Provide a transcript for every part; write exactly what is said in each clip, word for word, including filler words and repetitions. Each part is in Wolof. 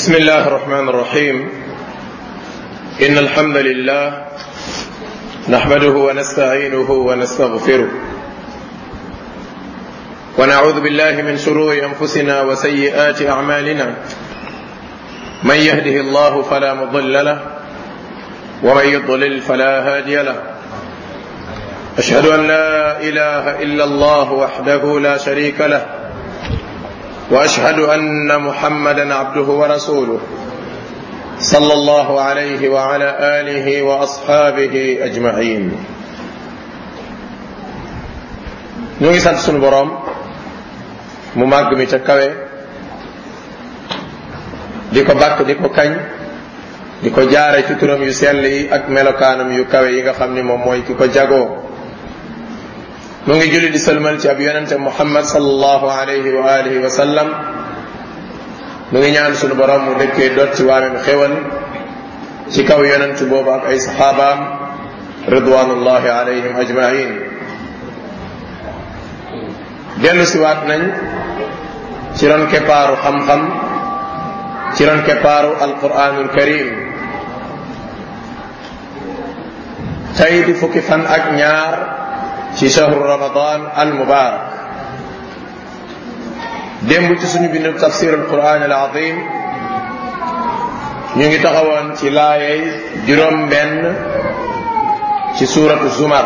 بسم الله الرحمن الرحيم إن الحمد لله نحمده ونستعينه ونستغفره ونعوذ بالله من شرور أنفسنا وسيئات أعمالنا من يهده الله فلا مضل له ومن يضلل فلا هادي له أشهد أن لا إله إلا الله وحده لا شريك له وأشهد أن محمدا عبده ورسوله صلى الله عليه وعلى آله وأصحابه أجمعين. ñu ngi sant sunu boroom mu màgg mi ca kawe di ko bàkk di ko kañ di ko jaare ci turam yu sell yi ak melokaanam yu kawe yi nga xam ni moom mooy ki ko jagoo. mu ngi julli di sëlmal ci ab yonente Muhammad sallallahu alayhi wa alihi wa sallam. mu ngi ñaan sunu borom mu dëkkee dot ci waamem xéwal ci kaw yonent boobu ak ay saxaabaam ridwanullahi alayhim ajmain. dellu siwaat nañ ci ron keppaaru xam-xam ci ron keppaaru alquranul karim. tey di fukki fan ak ñaar ci shahru ramadan al mubarak. démb ci suñu bindu tafsir al quran al azim ñu ngi taxawoon ci laayey juróom benn ci suuratu zumar.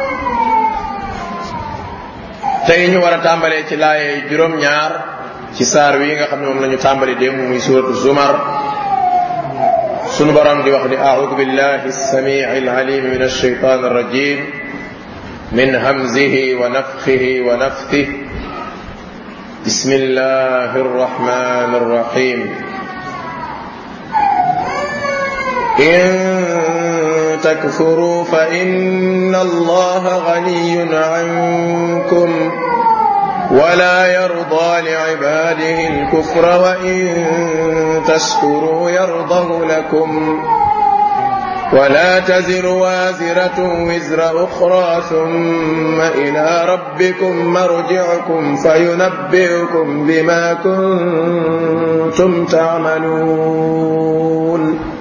tey ñu war a tàmbalee ci laayey juróom ñaar ci saar wi nga xam ne moom la ñu tàmbali démb muy suuratu zumar. sunu borom di wax di a'udhu billahi as-sami'i al-alim min ash-shaytan ar-rajim min hamzihi wa nafthihi wa nafthihi. بسم الله الرحمن الرحيم. إن تكفروا فإن الله غني عنكم ولا يرضى لعباده الكفر وإن تشكروا يرضه لكم ولا تزر وازرة وزر أخرى ثم إلى ربكم مرجعكم فينبئكم بما كنتم تعملون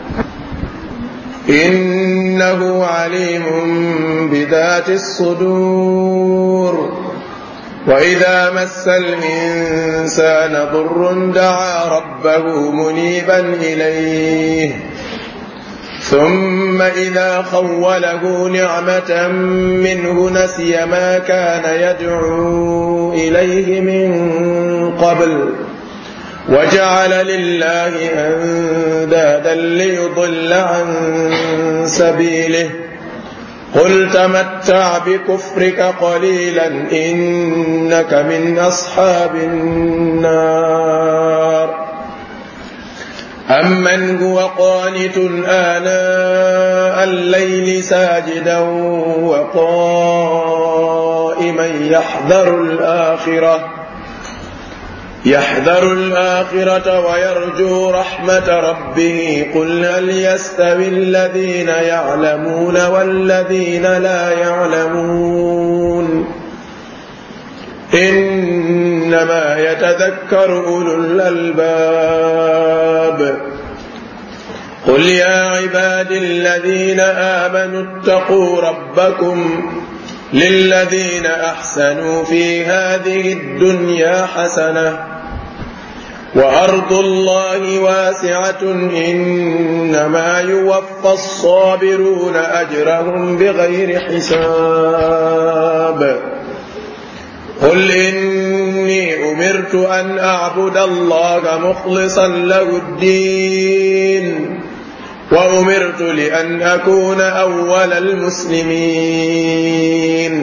إنه عليم بذات الصدور. وإذا مس الإنسان ضر دعا ربه منيبا إليه ثم إذا خوله نعمة منه نسي ما كان يدعو إليه من قبل وجعل لله أندادا ليضل عن سبيله قل تمتع بكفرك قليلا إنك من أصحاب النار. أمن هو قانت آناء الليل ساجدا وقائما يحذر الآخرة يحذر الآخرة ويرجو رحمة ربه قل هل يستوي الذين يعلمون والذين لا يعلمون إنما يتذكر أولو الألباب. قل يا عباد الذين آمنوا اتقوا ربكم للذين أحسنوا في هذه الدنيا حسنة وأرض الله واسعة إنما يوفى الصابرون أجرهم بغير حساب. قل إني أمرت أن أعبد الله مخلصا له الدين وأمرت لأن أكون أول المسلمين.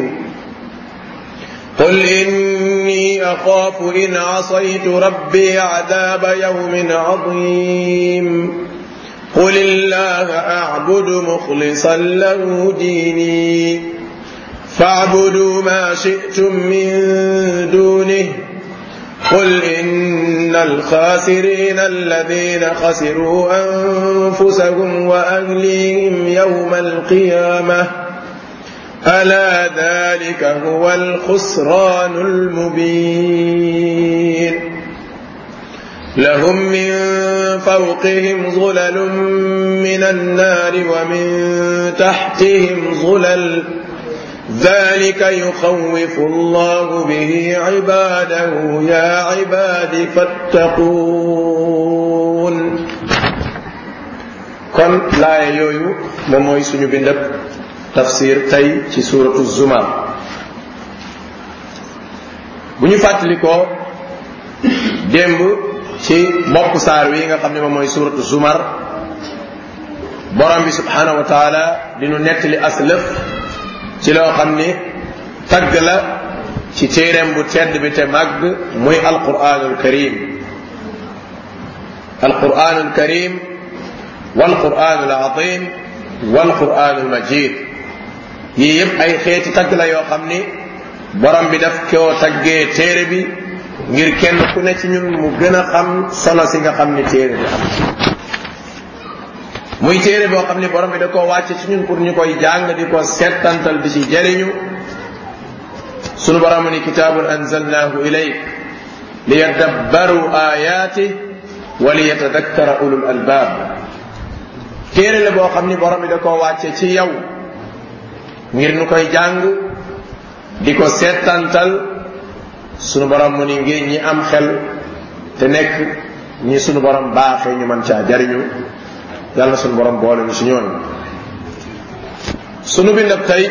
قل إني أخاف إن عصيت ربي عذاب يوم عظيم. قل الله أعبد مخلصا له ديني فاعبدوا ما شئتم من دونه. قل إن الخاسرين الذين خسروا أنفسهم وأهليهم يوم القيامة ألا ذلك هو الخسران المبين. lahum min fawqihim zulalun min annaari wa min tahtihim zulal ذلك يخوف الله به عباده يا عباد فاتقون kon laaya yooyu moom mooy suñu bindab tafsir tey ci suuratu zumar bu ñu fàttalikoo démb ci bopp saar wi nga xam ne moom mooy suuratu zumar borom bi subhanahu wa taala dinu nettali aslëf ci loo xam ni tagg la ci téereem bu tedd bi te màgg muy alquranul karim alquranul karim walquranul azim walquranul majid yii yépp ay xeeti tagg la yoo xam ni borom bi daf koo taggee téere bi ngir kenn ku ne ci ñun mu gën a xam solo si nga xam ni téere bi am muy téere boo xam ni borom bi da koo wàcce ci ñun pour ñu koy jàng di ko settantal di ci jariñu sunu borom ni kitaabun anzalnaahu ilayk liyadabbaru ayaati wa liyatadakkara ulul albaab téere la boo xam ni borom bi da koo wàcce ci yow ngir nu koy jàng di ko settantal sunu borom mu ni ngir ñi am xel te nekk ñi sunu borom baaxee ñu mën caa jariñu yàlla sunu borom boole ñu si ñooñu sunu bindab tey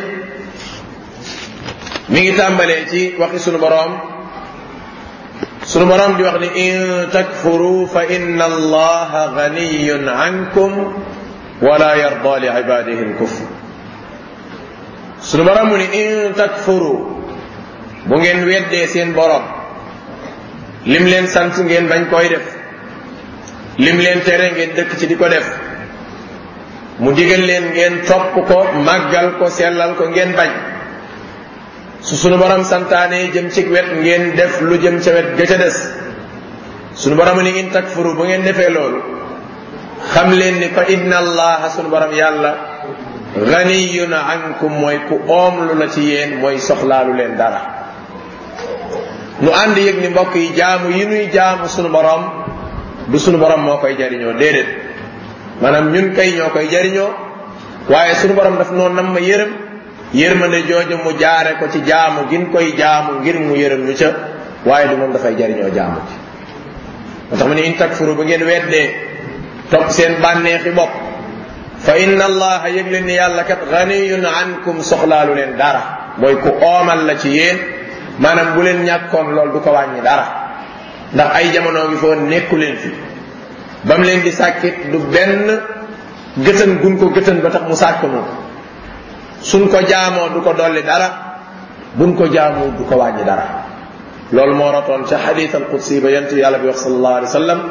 mi ngi tàmbalee ci waxi sunu borom sunu borom di wax ni in takfuru fa inna allaha ganiyun ankum wala yarda li ibadihi al-kufr sunu borom mu ni in takfuru bu ngeen weddee seen borom lim leen sant ngeen bañ koy def lim leen tere ngeen dëkk ci di ko def mu digal leen ngeen topp ko màggal ko sellal ko ngeen bañ su sunu borom santaane jëm ci wet ngeen def lu jëm ca wet ga ca des sunu borom ni in takfuru bu ngeen defee loolu xam leen ni fa inna allaha sunu borom yàlla ganiyun ankum mooy ku oomlu la ci yéen mooy soxlaalu leen dara nu ànd yëg ni mbokk yi jaamu yi nuy jaamu sunu borom du sunu borom moo koy jariñoo déedéet maanaam ñun kay ñoo koy jariñoo waaye sunu borom daf noonu nam ma yërëm yërmande jooju mu jaare ko ci jaamu gin koy jaamu ngir mu yërëm ñu ca waaye du moom dafay jariñoo jaamu ci moo tax mu ne in takfuru bu ngeen weddee topp seen bànneexi bopp fa inna allaha yëg leen ni yàlla kat ganiyun ankum soxlaalu leen dara mooy ku oomal la ci yéen maanaam bu leen ñàkkoon lool du ko wàññi dara ndax ay jamono ngi foo nekku leen fi ba mu leen di sàkkit du benn gëtën gun ko gëtën ba tax mu sàkk moom suñ ko jaamoo du ko dolli dara buñ ko jaamoo du ko wàññi dara loolu moo rotoon ca xadith al qudsi ba yent yàlla bi wax sallallahu alayhi wa sallam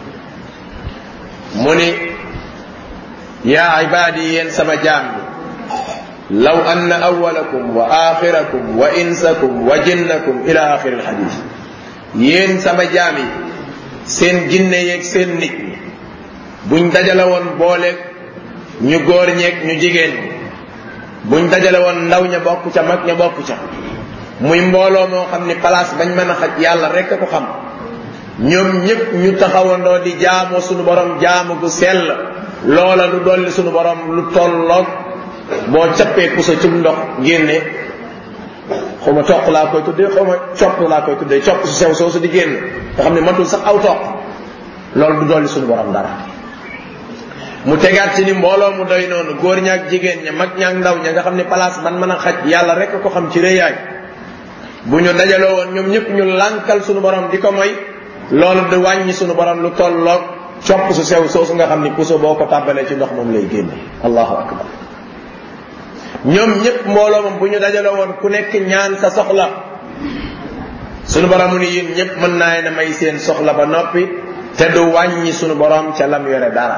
mu ni yaa ibaadi yéen sama jaam bi law anna awwalakum wa axirakum wa insakum wa jinnakum ila axiri al xadith yéen sama jaam yi seen jinne yeeg seen nit ñi buñ dajale woon booleeg ñu góor ñeeg ñu jigéen ñi buñ dajale woon ndaw ña bokk ca mag ña bokk ca muy mbooloo moo xam ni place bañ mën a xaj yàlla rek a ko xam ñoom ñëpp ñu taxawandoo di jaamoo sunu borom jaamu gu sell loola lu dolli sunu borom lu tolloog boo cappee puso ci ndox génne xaw ma toq laa koy tuddee xaw ma copp laa koy tuddee copp su sew soosu di génn nga xam ne matul sax aw toq loolu du dolli sunu borom dara mu tegaat ci ni mbooloo mu doy noonu góor ñaak jigéen ña mag ñaak ndaw ña nga xam ne place man mën a xaj yàlla rek ko xam ci réyaay bu ñu dajaloo woon ñoom ñëpp ñu lànkal sunu borom di ko moy loolu di wàññi sunu borom lu tolloog copp su sew soosu nga xam ni puso boo ko tàbbalee ci ndox moom lay génne allahu akbar ñoom ñëpp mbooloo moom bu ñu dajaloo woon ku nekk ñaan sa soxla sunu borom mu ni yéen ñëpp mën naa ne may seen soxla ba noppi te du wàññi sunu borom ca lam yore dara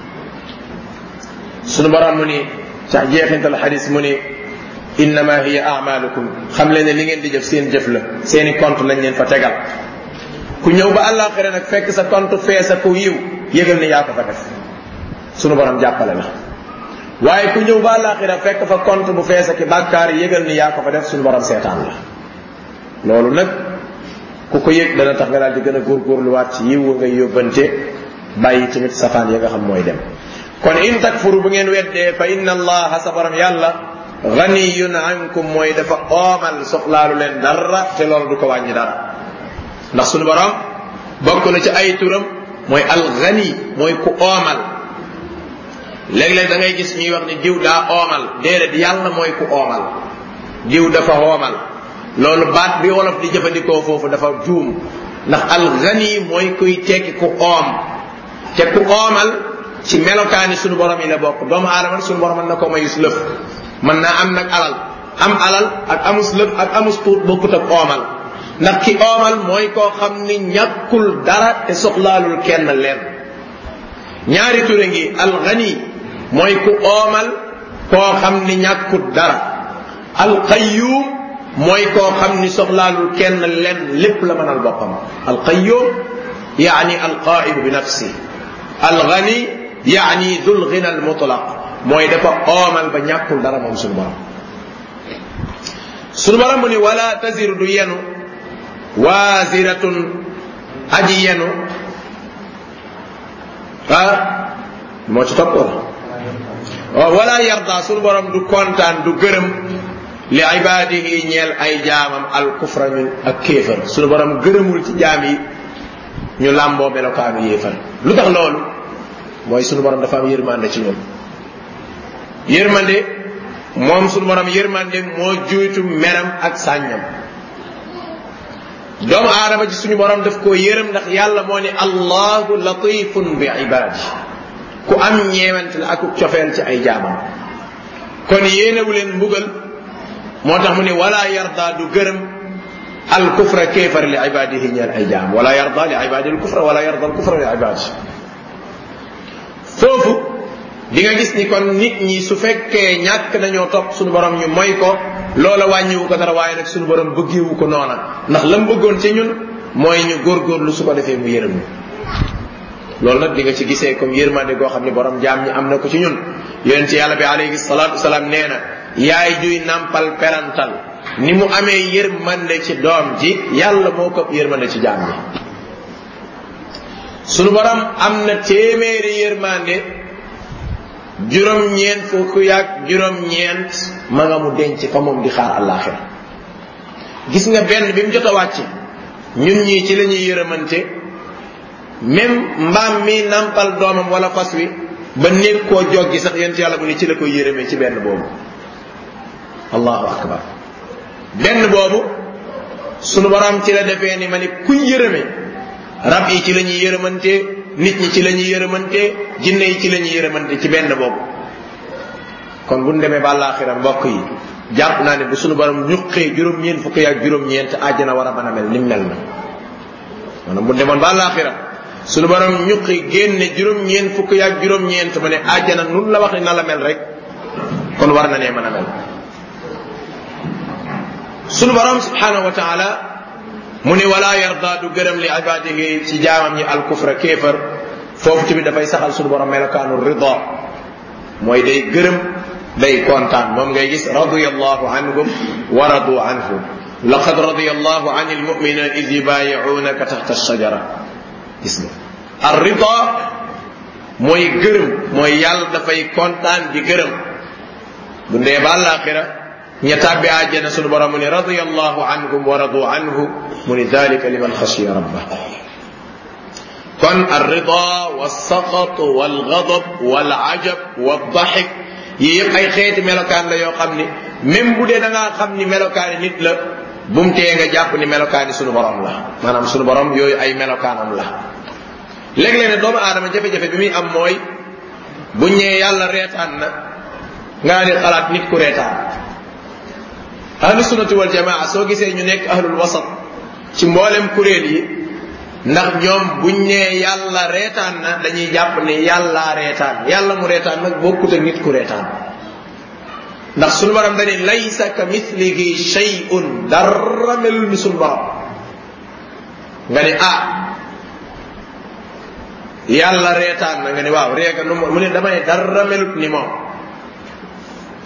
sunu borom mu ni ca jeexintal xadis mu ni innama hiya a'malukum xam leen ne li ngeen di jëf seen jëf la seeni compte lañ leen fa tegal ku ñëw ba àllaaxira nag fekk sa compte fee sa ku yiw yëgal ni yaa ko fa def sunu borom jàppale la waaye ku ñëw ba àllaaxira fekk fa compte bu fees ak bàkkaar yëgal ni yaa ko fa def sunu borom seetaan la loolu nag ku ko yëg dana tax nga daal di gën a góorgóorluwaat ci yiw ngay yóbbante bàyyi tamit safaan ya nga xam mooy dem. kon in takfuru bu ngeen weddee fa inna allaha sa borom yàlla ganiyun ankum mooy dafa oomal soxlaalu leen dara te loolu du ko wàññi dara. ndax sunu borom bokk na ci ay turam mooy algani mooy ku oomal. léeg-léeg da ngay gis ñuy wax ni diw daa oomal déedéet yàlla mooy ku oomal. diw dafa oomal loolu baat bi wolof di jëfandikoo foofu dafa juum ndax algani mooy kuy tekki ku oom te ku oomal ci melokaani sunu borom yi la bokk. doomu aadama sunu borom mën na ko mayus lëf mën naa am nag alal am alal ak amus lëf ak amus tuut bokkut ak oomal ndax ki oomal mooy koo xam ni ñàkkul dara te soxlaalul kenn leen. ñaari ture ngi algani mooy ku oomal koo xam ni ñàkkul dara. alqayyum mooy koo xam ni soxlaalul kenn leen lépp la mënal boppam. alqayyum yaani alqaaimu bi nafsi. algani yaani dul ghina al mutlaq mooy dafa oomal ba ñàkkul dara moom sunu borom. sunu borom mu ni wala taziru du yenu waziratun aji yenu ah moo ci topp wala wala yarda sunu borom du kontaan du gërëm li ibadihi ñeel ay jaamam al kufra min ak kéefar. sunu borom gërëmul ci jaam yi ñu làmboo melokaanu yéefar. lu tax loolu mooy sunu borom dafa am yërmande ci ñun. yërmande moom sunu borom yërmande moo juytu meram ak sàññam. doomu aadama ci suñu borom daf koo yërëm ndax yàlla moo ne allahu latifun bi ibadi ku am ñeewante la ak cofeel ci ay jaamam. kon yéenewu leen mbugal moo tax mu ne wala yarda du gërëm al kufra kéefar li ibadihi ñeel ay jaam. wala yarda li ibadi al kufra wala yarda al kufra li ibadi. foofu di nga gis ni kon nit ñi su fekkee ñàkk nañoo topp suñu borom ñu moy ko loola wàññiwu ko dara waaye nag suñu borom bëggeewu ko noona ndax lam bëggoon ci ñun mooy ñu góorgóorlu su ko defee mu yërëm ñu. loolu nag di nga ci gisee comme yërmande goo xam ne borom jaam ñi am na ko ci ñun. yonent ci yàlla bi alayhi salaatu wasalaam nee na yaay juy nàmpal perantal ni mu amee yërmande ci doom ji yàlla moo ko yërmande ci jaam ñi. sunu borom am na téeméeri yërmande juróom-ñeent fukk yaag juróom-ñeent ma nga mu denc fa moom di xaar àllaaxira. gis nga benn bi mu jot a wàcce ñun ñii ci la ñuy yërëmante même mbaam mi nampal doomam wala fas wi ba néeg koo joggi sax yent yàlla mu ni ci la koy yërëmee ci benn boobu. allahu akbar. benn boobu sunu borom ci la defee ni ma ni kuy yërëme rab yi ci la ñuy yërëmante nit ñi ci la ñuy yërëmante jinne yi ci la ñuy yërëmante ci benn boobu. kon bu ñu demee ba àllaaxira mbokk yi jàpp naa ne bu sunu borom ñuqee juróom-ñeent fukk ak juróom-ñeent àjjana war a mën a mel ni mel na. maanaam bu demoon ba àllaaxira sunu borom ñuqi génne juróom-ñeent fukk ak juróom-ñeent ma ne àjjana nun la wax ni na la mel rek kon war na nee mën a mel. sunu borom subhanahu wa taala mu ni wala yarda du gërëm li ibadihi ci jaamam ñi alkufra kéefar. foofu tamit dafay saxal sunu borom melokaanu rida mooy day gërëm day kontaan. moom ngay gis radiyallahu anhum wa radu anhu laqad radiyallahu anil mu'minina iz yubayi'unaka tahta ash-shajara. gis nga ar rida mooy gërëm mooy yàlla dafay kontaan di gërëm. bu ndee ba àllaaxira ña tàbbi àjjana sunu borom mu ni radiyallahu anhum wa radu anhu mu ni dalika liman xashiya rabbah. kon ar-rida was-saqat wal-ghadab wal-ajab wad-dahik yii yëpp ay xeeti melokaan la yoo xam ni même bu dee da ngaa xam ni melokaani nit la bu mu tee nga jàpp ni melokaani sunu borom la. maanaam sunu borom yooyu ay melokaanam la. léeg-léeg ne doomu aadama jafe-jafe bi muy am mooy bu ñëwee yàlla reetaan na ngaa di xalaat nit ku reetaan. ahlu sunnati wal jamaa soo gisee ñu nekk ahlul wasat ci mboolem kuréel yi ndax ñoom buñ nee yàlla reetaan na dañuy jàpp ne yàlla reetaan yàlla mu reetaan nag bokkut ak nit ku reetaan. ndax sunu borom dañuy laysa ka mithlihi shay'un dara melul ni sunu borom. nga ne ah yàlla reetaan na nga ne waaw reeka nu mu ne dama ne dara melut ni moom.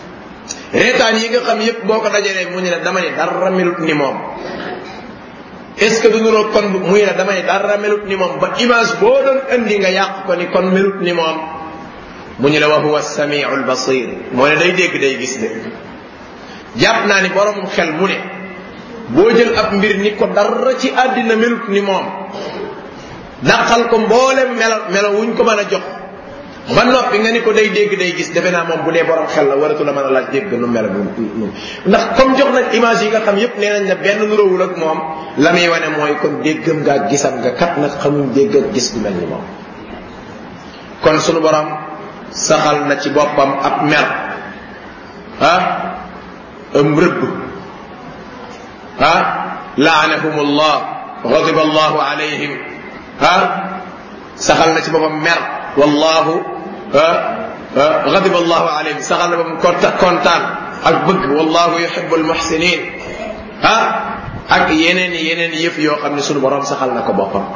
reetaan yi nga xam yépp boo ko dajalee mu ne dama ne dara melut ni moom. est-ce que du nuroo kon muy la damay dara melut ni moom ba image boo doon andi nga yàq ko ni kon melut ni moom mu ñu la wa huwa as-sami'u al-basir moo ne day dégg day gis de jàpp naa ni borom xel mu ne boo jël ab mbir ni ko dara ci àddina melut ni moom daqal ko mboolem melo melo wuñ ko mën a jox ba noppi nga ni ko day dégg day gis defe naa moom bu dee borom xel la waratu la mën a laaj dégg nu mel nu ndax comme jox nañ image yi nga xam yépp nee nañ ne benn nuróowul ak moom la muy wane mooy kon déggam nga ak gisam nga kat nag xamuñ dégg ak gis bu mel ni moom kon sunu borom saxal na ci boppam ab mer ah am rëbb ah la'anahum allah ghadiba allahu alayhim ah saxal na ci boppam mer wallahu ghadiba allahu alayhim saxal na boppam kontaan ak bëgg wallahu yuhibbul muhsinin ah ak yeneen yeneen yëf yoo xam ne sunu borom saxal na ko boppam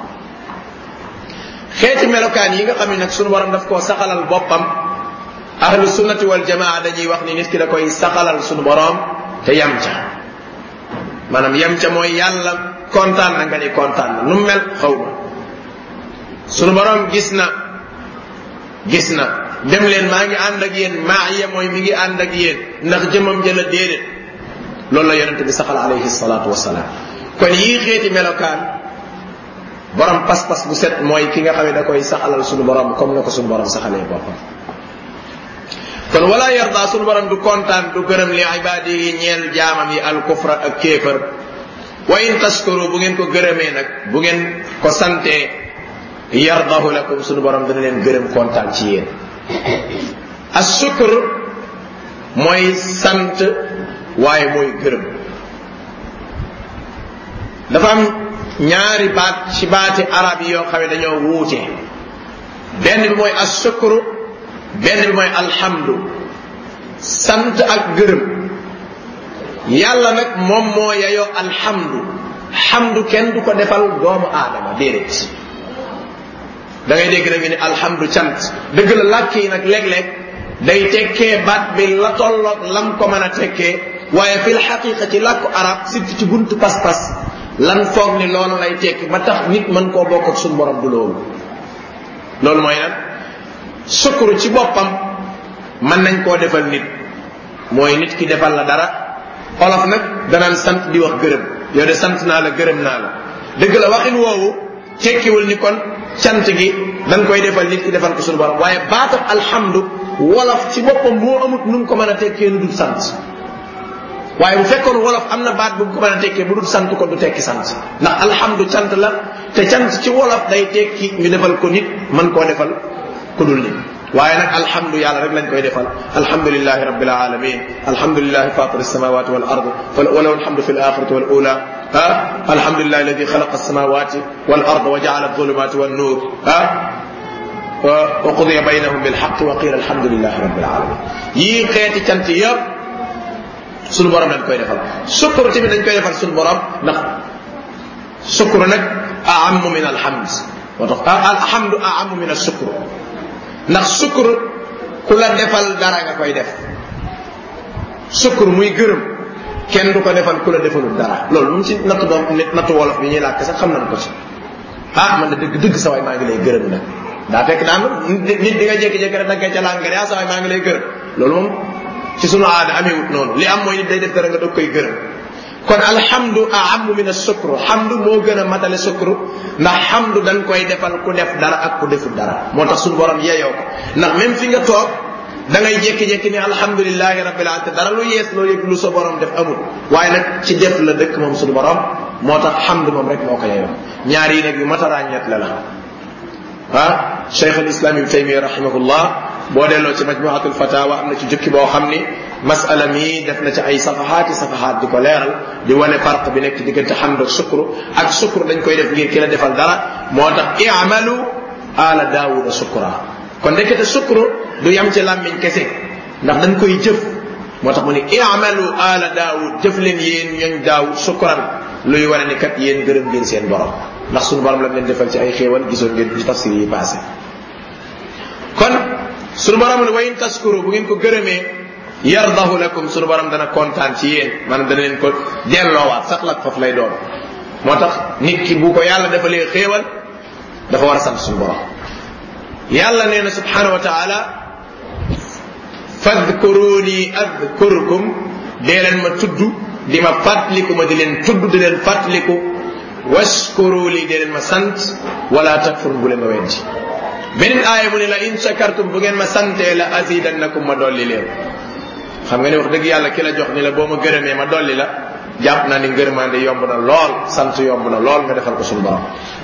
xeeti melokaan yi nga xam ne nag sunu borom daf koo saxalal boppam ahlu sunnati wal jamaa dañuy wax ni nit ki da koy saxalal sunu borom te yam ca maanaam yam ca mooy yàlla kontaan na nga ni kontaan na nu mel xaw ma sunu borom gis na gis na dem leen maa ngi ànd ak yéen maaya mooy mi ngi ànd ak yéen ndax jëmam jëla déedéet loolu la yonente bi saxal alayhi salaatu wasalaam kon yii xeeti melokaan borom pas-pas bu set mooy ki nga xam ne da koy saxalal sunu borom comme na ko sunu borom saxalee boppam kon wala yarda sunu borom du kontaan du gërëm li ibaadi yi ñeel jaamam yi al kufra ak kéefër wa in tashkuru bu ngeen ko gërëmee nag bu ngeen ko santee yardahu lakum sunu borom dana leen gërëm kontaan ci yéen as-shukr mooy sant waaye mooy gërëm dafa am ñaari baat ci baati arab yi yoo xam ne dañoo wuute benn bi mooy as-shukr benn bi mooy alhamdu sant ak gërëm yàlla nag moom moo yayoo alhamdu hamdu kenn du ko defal doomu aadama déedéet da ngay dégg nag ñu ne alhamdu cant dëgg la làkk yi nag léeg-léeg day tekkee baat bi la tolloog lam ko mën a tekkee waaye fil xaqiqa ci làkku arab surtout ci buntu pas-pas lan foog ni loolu lay tekki ba tax nit mën koo bokk ak suñu borom du loolu loolu mooy nag sukuru ci boppam mën nañ koo defal nit mooy nit ki defal la dara olof nag danaan sant di wax gërëm yow de sant naa la gërëm naa la dëgg la waxin woowu tekkiwul ni kon cant gi dañ koy defal nit ki defal ko suñu borom waaye baatam alhamdu wolof ci boppam moo amut nu mu ko mën a tekkee nu dul sant waaye bu fekkoon wolof am na baat bu ko mën a tekkee bu dul sant ko du tekki sant ndax alhamdu cant la te cant ci wolof day tekki ñu defal ko nit mën koo defal ku dul nit waaye nag alhamdu yàlla rek lañ koy defal alhamdulillahi rabbil alamin alhamdulillahi fatir as-samawati wal ard wa lahu alhamdu fil akhirati wal ula ha alhamdulillahi alladhi khalaqa as-samawati wal ard wa ja'ala adh-dhulumati wan nur ha wa qudiya baynahum bil haqq wa qila alhamdulillahi rabbil alamin yi xeeti cant yëpp sunu borom dañ koy defal sukkur tamit dañ koy defal sunu borom ndax sukkur nag a'ammu min alhamd wa tax alhamdu a'ammu min as-sukr ndax sukkur ku la defal dara nga koy def sukkur muy gërëm kenn du ko defal ku la defalul dara loolu moom ci nattu doom nattu wolof bi ñuy làkk sax xam nañ ko ci ah man de dëgg dëgg sa waay maa ngi lay gërëm nag daa fekk daan nit di nga jékki-jékki rek daggee ca làng ah sa waay maa ngi lay gërëm loolu moom ci sunu aada amewut noonu li am mooy nit day def dara nga doog koy gërëm kon alhamdu a'ammu min as-sukru hamdu moo gën a matale sukru ndax hamdu dañ koy defal ku def dara ak ku deful dara moo tax suñu borom yeyoo ko ndax même fi nga toog da ngay jékki-jékki ni alhamdulillahi rabbil alamin dara lu yees loo yëg lu sa borom def amul waaye nag ci def la dëkk moom suñu borom moo tax hamdu moom rek moo ko yeyoo ñaar yi nag yu mat a ràññeet la la ah cheikh al islam ibn taymiya rahimahullah boo delloo ci majmuatul fatawa am na ci jukki boo xam ni masala mi def na ci ay safahaati safahaat di ko leeral di wane farq bi nekk diggante hamd ak sukru ak sukru dañ koy def ngir ki la defal dara moo tax i'malu ala daawuda sukra kon ndekete sukru du yam ci làmmiñ kese ndax dañ koy jëf moo tax mu ni i'malu ala daawud jëf leen yéen ñooñ daawud sukran luy wane ni kat yéen gërëm ngeen seen borom ndax suñu borom la leen defal ci ay xéewal gisoon ngeen ci tafsir yi passé kon suñu borom ne wa in taskuru bu ngeen ko gërëmee yardahu lakum suñu borom dana kontaan ci yéen maanaam dana leen ko delloowaat sax lak foofu lay doon moo tax nit ki bu ko yàlla defalee xéewal dafa war a sant suñu borom yàlla nee na subhanahu wa taala fadkuruni adkurkum dee leen ma tudd di ma fàttaliku ma di leen tudd di leen fàttaliku washkuru li dee leen ma sant wala takfur bu leen ma weddi beneen aaya mu ne la in shakartum bu ngeen ma santee la azidannakum ma dolli leen xam nga ne wax dëgg yàlla ki la jox ni la boo ma gërëmee ma dolli la jàpp naa ni ngërëmaande yomb na lool sant yomb na lool nga defal ko suñu borom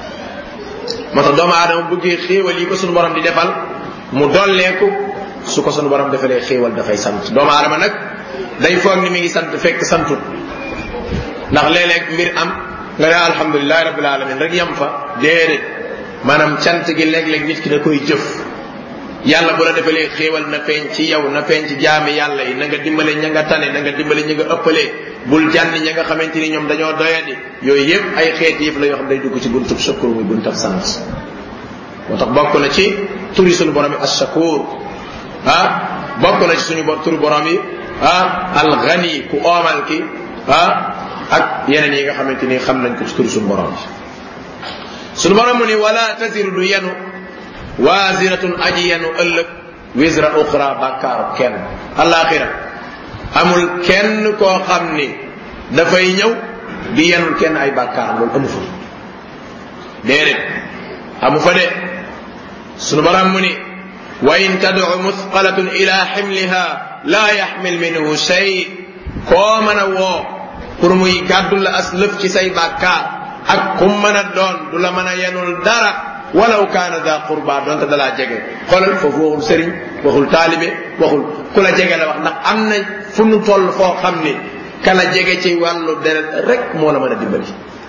moo tax doomu aadama bëggee xéewal yi ko suñu borom di defal mu dolleeku su ko suñu borom defalee xéewal dafay sant doomu aadama nag day foog ni mi ngi sant fekk santut ndax léeg-léeg mbir am nga ne alhamdulilahi rabbil alamin rek yam fa déedéet maanaam cant gi léeg-léeg nit ki da koy jëf yàlla bu la defalee xéewal na feeñ ci yow na feeñ ci jaami yàlla yi na nga dimbale ña nga tane na nga dimbale ña nga ëppalee bul jànni ña nga xamante ni ñoom dañoo doyadi yooyu yëpp ay xeet yëpp la yoo xam day dugg ci buntub shakur muy buntab sant moo tax bokk na ci turi suñu borom yi ashakur ah bokk na ci suñu bor turi borom yi ah alghani ku oomal ki ah ak yeneen yi nga xamante ni xam nañ ko ci turi suñu borom yi suñu borom mu ni wala taziru du yenu waziratun aji yenu ëllëg wisra uxra bàkkaaru kenn alaxira amul kenn koo xam ni dafay ñëw di yenul kenn ay bàkkaar loolu amu fa déedéet amu fa de sunu borom mu ni wa in tad'u musqalatun ila ximliha la yaxmil minhu shay koo mën a woo pour muy gàddu la as lëf ci say bàkkaar ak kum mën a doon du la mën a yenul dara walaw kaana da qurba donte dalaa jege xoolal foofu waxul sëriñ waxul taalibe waxul ku la jege la wax ndax am na fu nu toll foo xam ni ka la jege ci wàllu deret rek moo la mën a dimbali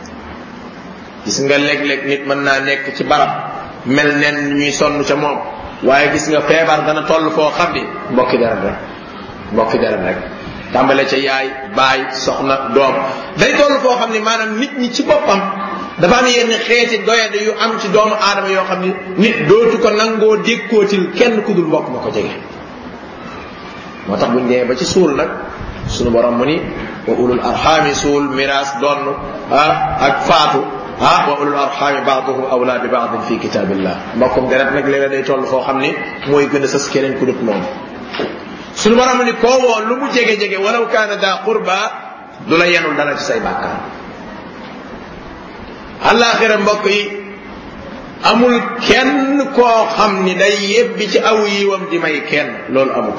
gis nga léeg-léeg nit mën naa nekk ci barab mel nen ñuy sonn ca moom waaye gis nga feebar dana toll foo xam ni mbokki deret rek mbokki deret rek tàmbale ca yaay baay soxna doom day toll foo xam ni maanaam nit ñi ci boppam dafa am yenn xeeti doyade yu am ci doomu aadama yoo xam ni nit dootu ko nangoo dékkootil kenn ku dul mbokk ma ko jege moo tax buñ demee ba ci suul nag sunu borom mu ni wa ulul arxaami suul miraas donn ah ak faatu ah wa ulul arxaami baaduhum awla bi baadin fi kitaabillah mbokkum deret nag léeg-léeg day toll foo xam ni mooy gën a sës keneen ku dut moom sunu borom mu ni koo woo lu mu jege-jege walaw kaana daa qurba du la yenul dara ci say bàkkaar alaxira mbokk yi amul kenn koo xam ni day yebbi ci aw yiwam di may kenn loolu amut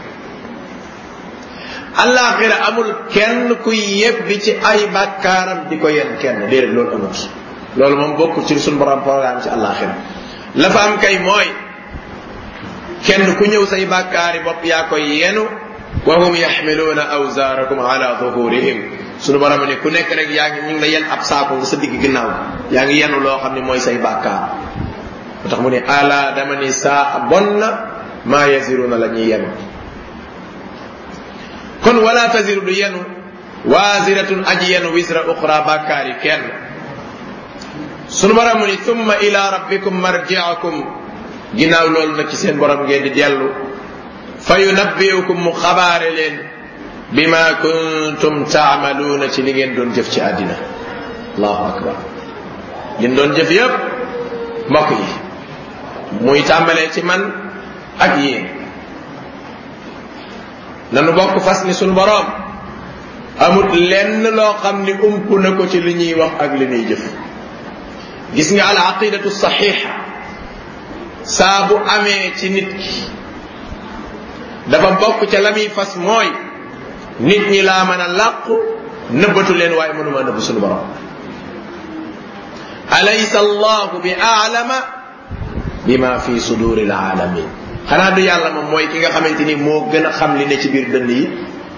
alaxira amul kenn kuy yebbi ci ay bàkkaaram di ko yen kenn déedéet loolu amut loolu moom bokkul ci suñu borom programme ci alaxira la fa am kay mooy kenn ku ñëw say bàkkaari bopp yaa koy yenu wa hum yaxmiluuna awzaarakum ala zuhurihim sunu borom ni ku nekk rek yaa ngi ñu ngi la yen ab saako nga sa digg ginnaaw yaa ngi yenu loo xam ne mooy say bàkkaar moo tax mu ne ala dama ni saa bon na maa yasiruuna la ñuy yenu kon wala taziru du yenu waziratun aji yenu wisra uxra bàkkaar yi kenn sunu borom mu ni thumma ila rabbikum marji'akum ginnaaw loolu nag ci seen borom ngeen di dellu fa yunabbiukum mu xabaare leen bima kuntum taamaluuna ci li ngeen doon jëf ci àddina allahu akbar liñ doon jëf yépp mbokk yi muy tàmbalee ci man ak yéen nanu bokk fas ni sunu boroom amut lenn loo xam ni ump na ko ci li ñuy wax ak li ñuy jëf gis nga al aqidatu saxiixa saa bu amee ci nit ki dafa bokk ca la muy fas mooy nit ñi laa mën a làqu nëbbatu leen waaye mënuma nëbb suñu borom alaysa allahu bi aalama bima fi suduri alaalamin xanaa du yàlla moom mooy ki nga xamante ni moo gën a xam li ne ci biir dënn yi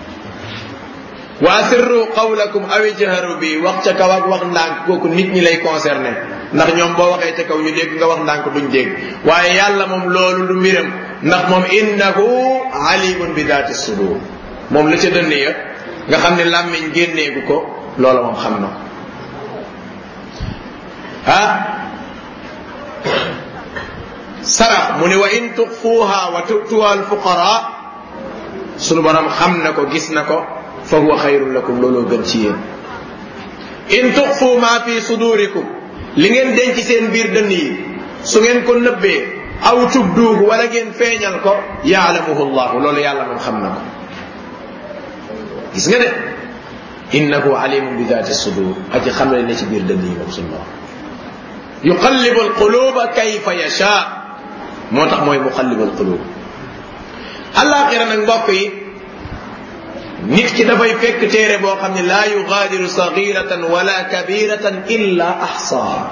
wa asirru qawlakum aw ijharu bi wax ca kaw ak wax ndànk kooku nit ñi lay concerné ndax ñoom boo waxee ca kaw ñu dégg nga wax ndànk duñ dégg waaye yàlla moom loolu du mbiram ndax moom innahu alimun bi daati sudur moom la ca dënn ya nga xam ne làmmiñ génneegu ko loola moom xam na ko ah sarax mu ne wa in tuxfuuha wa tu'tuha alfuqara sunu borom xam na ko gis na ko fa huwa xayrun lakum looloo gën ci yéen in tuxfu ma fi sudurikum li ngeen denc seen biir dënn yi su ngeen ko nëbbee aw tubduuhu wala ngeen feeñal ko yaalamuhu llahu loolu yàlla moom xam na ko gis nga de innahu alimun bi dati sudur aji xam ne ne ci biir dënn yi moom suñu borom yuqallibu alquluba kayfa yasha moo tax mooy muqallibu alqulub alaxira nag mbokk yi nit ki dafay fekk téere boo xam ne laa yugaadiru sagiratan wala kabiratan illa ahsaa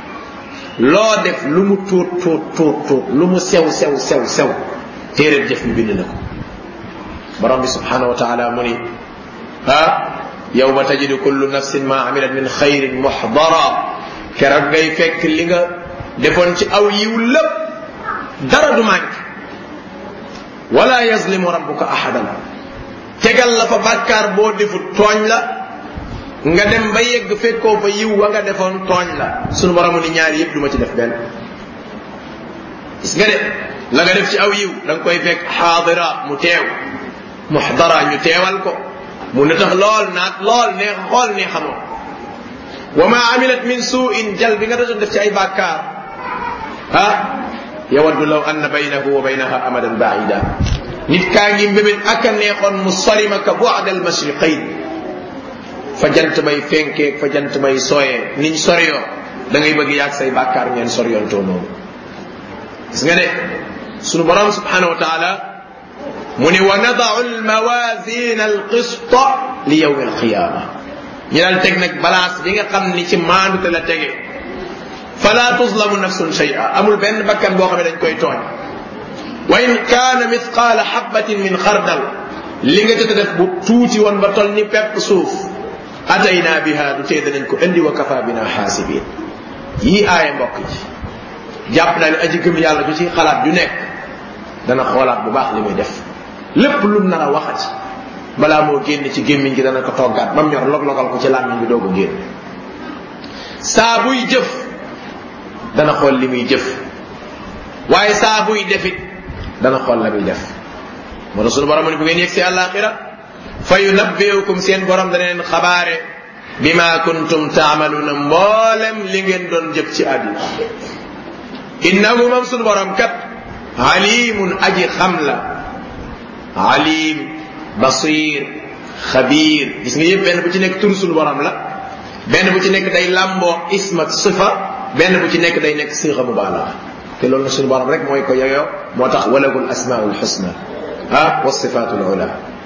loo def lu mu tuut tuut tuut tuut lu mu sew sew sew sew téere jëf bi bind na ko borom bi subhanahu wa taala mu ni ah yawma tajidu kullu nafsin ma amilat min xayrin muhdara keroog ngay fekk li nga defoon ci aw yiw lépp dara du manqué wala yazlimu rabbuka ahadan tegal la fa bàkkaar boo defut tooñ la nga dem ba yegg fekkoo fa yiw wa nga defoon tooñ la sunu boromu ni ñaari yëpp du ma ci def benn gis nga de la nga def ci aw yiw da nga koy fekk xaadira mu teew muhdara ñu teewal ko mu ne tax lool naat lool neex xool nee xamoo wa ma amilat min suin jal bi nga doon def ci ay bàkkaar ah yawaddu law anna baynahu wa baynaha amadan baida nit kaa ngi mbébét ak a neexoon mu sori ma ka bu'da al mashriqayn fa jant bay fenkeeg fa jant bay sooyee niñ soriyoo da ngay bëgg yàgg say bàkkaar ngeen soriyoontoo noonu gis nga ne sunu borom subhanahu wa taala mu ni wa nada'u al mawazin al qista li yawm al qiyama ñu daal teg nag balance bi nga xam ni ci maandute la tege fala tuzlamu nafsun shay'a amul benn bakkan boo xam ne dañ koy tooñ wa in kaana mithqaala habbatin min xardal li nga jot a def bu tuuti woon ba tol ni pepp suuf atayna biha du tee danañ ko indi wa kafa bina xaasibin yii aaya mbokk ji jàpp naa ne aji gëm yàlla ju ci xalaat ju nekk dana xoolaat bu baax li muy def lépp lu nar a waxati balaa moo génn ci gémmiñ gi dana ko toggaat ba mu ñor log-logal ko ci làmmiñ bi doog a génn saa buy jëf dana xool li muy jëf waaye saa buy defit dana xool la muy def moo tax sunu borom ni bu ngeen yegg si àllaaxira fa yunabbiukum seen borom dana leen xabaare bima kuntum taamaluuna mboolem li ngeen doon jëf ci àddina innahu moom sunu borom kat alimun aji xam la alim basir xabir gis nga yëpp benn bu ci nekk tur sunu borom la benn bu ci nekk day làmboo ism ak sifa benn bu ci nekk day nekk sixa mubaalaga te loolu na suñu borom rek mooy ko yoyoo moo tax walagul asmaul husna ah wa sifatul ula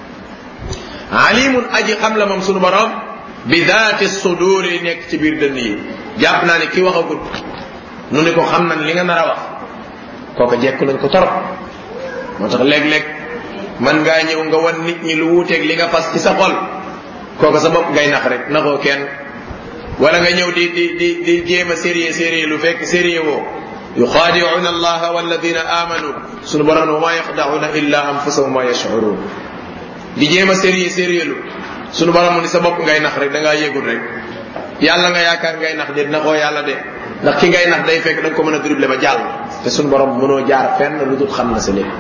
alimun aji xam la moom suñu borom bi daati sudur yi nekk ci biir dënn yi jàpp naa ne ki waxagut nu ni ko xam nañ li nga nar a wax kooka jekku nañ ko torop moo tax léeg-léeg man ngaa ñëw nga wan nit ñi lu wuuteeg li nga fas ci sa xol kooka sa bopp ngay nax rek naxoo kenn wala nga ñëw di di di di jéem a sérieux sérieux lu fekk sérieux woo yuxaadicuuna allaha walladina amanu sunu borom wa ma yaxdacuuna illa anfusahum ma yashcuruun di jéem a sérieux sérieux lu sunu borom ni sa bopp ngay nax rek da ngaa yégul rek yàlla nga yaakaar ngay nax de naxoo yàlla de ndax ki ngay nax day fekk da nga ko mën a dribble ba jàll te sunu borom mënoo jaar fenn lu dul xam na sa lépp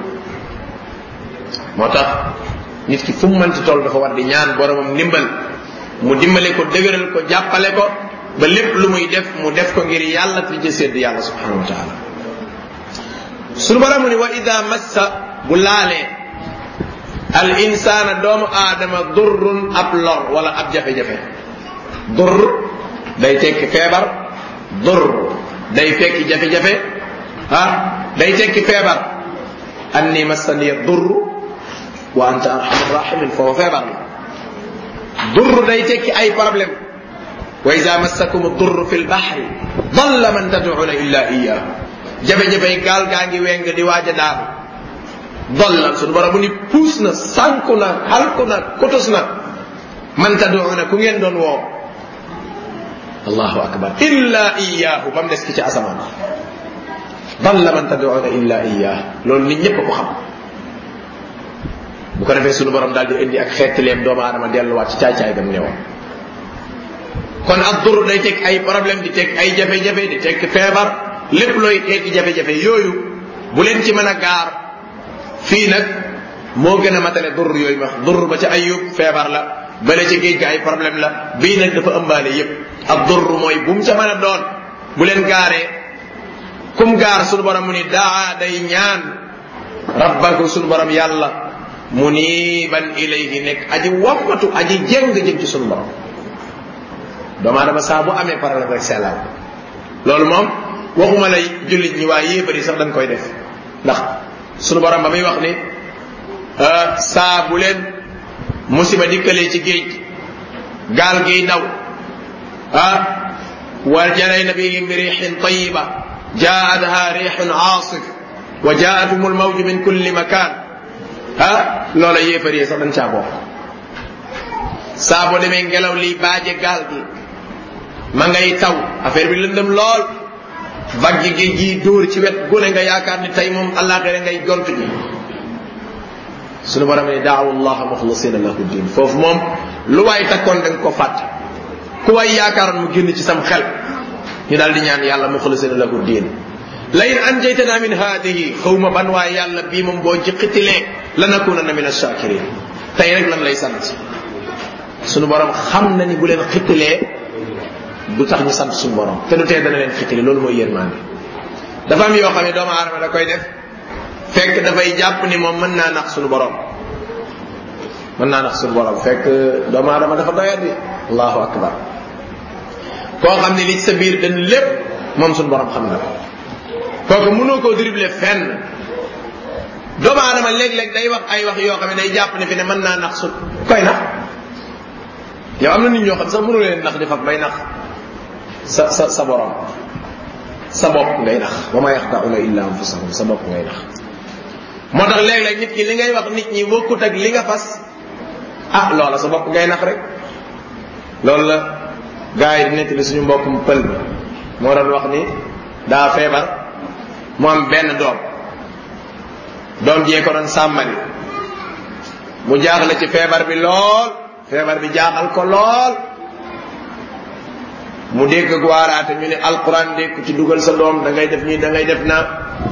moo tax nit ki fu mu mënti toll dafa war di ñaan boromam ndimbal mu dimbale ko dëgëral ko jàppale ko ba lépp lu muy def mu def ko ngir yàlla fi ci sedd yàlla subhanahu wa taala sunu borom ni wa ida massa bu laalee al insana doomu aadama durrun ab lor wala ab jafe-jafe dur day tekki feebar dur day tekki jafe-jafe ah day tekki feebar anni massaniya dur wa anta arhamur rahimin foofu feebar la dur day tekki ay problème wa iza massakum ad-durr fi al-bahri dalla man tad'una illa iyyah jafe-jafe gaal gaa ngi weng di waaj a daanu dalla sunu borom ni puus na sànku na xalku na kutus na man tad'una ku ngeen doon woo allahu akbar illa iyyahu ba mu des ki ci asamaan dalla man tad'una illa iyyah loolu nit ñëpp ko xam bu ko defee sunu borom daal di indi ak xeetileem doomu aadama delluwaat ci caay-caay gam newoon kon ak dur day teg ay problème di teg ay jafe-jafe di teg feebar lépp looy tekki jafe-jafe yooyu bu leen ci mën a gaar fii nag moo gën a matale dur yooyu wax dur ba ca ayub feebar la bële ci géej gi ay problème la bii nag dafa ëmbaale yépp ab durr mooy bu mu ca mën a doon bu leen gaaree kum gaar sunu borom mu ni daa day ñaan rabbahu sunu borom yàlla muniban ilayhi nekk aji wammatu aji jeng jëm ci sunu borom doomu aadama saa bu amee problème rek sellal loolu moom waxuma lay jullit ñi waaye yéebari sax dañ koy def ndax sunu borom ba muy wax ni saa bu leen musiba dikkalee ci géej gaal giy daw ah wal jarayna bihim bi riixin tayiba jaatha riixun aasif wa jaathum almawju min kulli makan ah loola yéefar sax dañ caa bokk saa boo demee ngelaw lii baaje gaal gi ma ngay taw affaire bi lëndëm lool vague gi gi dóor ci wet gune nga yaakaar ni tey moom àllaaxira ngay gont ji sunu borom ne daawu allaha muxlisina lahu din foofu moom lu waay takkoon da nga ko fàtte ku waay yaakaaroon mu génn ci sam xel ñu daal di ñaan yàlla muxlisina lahu din la in anjaytana min haadihi xawma ban waaye yàlla bii moom boo ci xittilee lanakunanna min ash-shakirin tey rek lan lay sant sunu borom xam na ni bu leen xittilee du tax ñu sant suñu borom te du tee dana leen xitili loolu mooy yërmande dafa am yoo xam ne doomu aadama da koy def fekk dafay jàpp ni moom mën naa nax suñu borom mën naa nax suñu borom fekk doomu aadama dafa doyat bi allahu akbar koo xam ne li ci sa biir dañ lépp moom suñu borom xam na ko kooku mënoo koo dribble fenn doomu aadama léeg-léeg day wax ay wax yoo xam ne day jàpp ne fi ne mën naa nax su koy nax yow am na nit ñoo xam sax mënu leen nax di fab bay nax sa sa sa borom sa bopp ngay nax wa ma yaxda'una illa anfusahum sa bopp ngay nax moo tax léeg-léeg nit ki li ngay wax nit ñi bokkut ak li nga fas ah loola sa bopp ngay nax rek loolu la gars yi di nekk li suñu mbokkum pël bi moo doon wax ni daa feebar mu am benn doom doom jee ko doon sàmmali mu jaaxle ci feebar bi lool feebar bi jaaxal ko lool mu dégg waaraate ñu ne alquran dégg ci dugal sa doom da ngay def nii da ngay def naa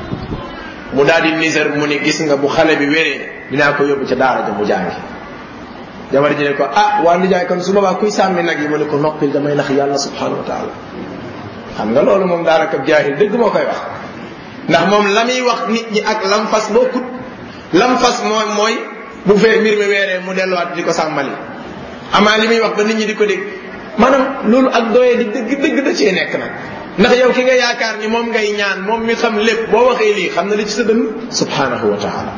mu daal di niser mu ne gis nga bu xale bi wéree dinaa ko yóbbu ca daara ja mu jàngi jabar ji ne ko ah waa nijaay kon su boobaa kuy sàmmi nag yi mu ne ko noppil damay nax yàlla subhanahu wa taala xam nga loolu moom daanaka jaahil dëgg moo koy wax ndax moom la muy wax nit ñi ak lam fas bokkut lam fas mooy mooy bu fee mbir mi weeree mu delluwaat di ko sàmmali amaa li muy wax ba nit ñi di ko dégg maanaam loolu ak doyee di dëgg dëgg da cee nekk nag ndax yow ki nga yaakaar ni moom ngay ñaan moom mi xam lépp boo waxee lii xam na li ci sa dënn subhanahu wa taala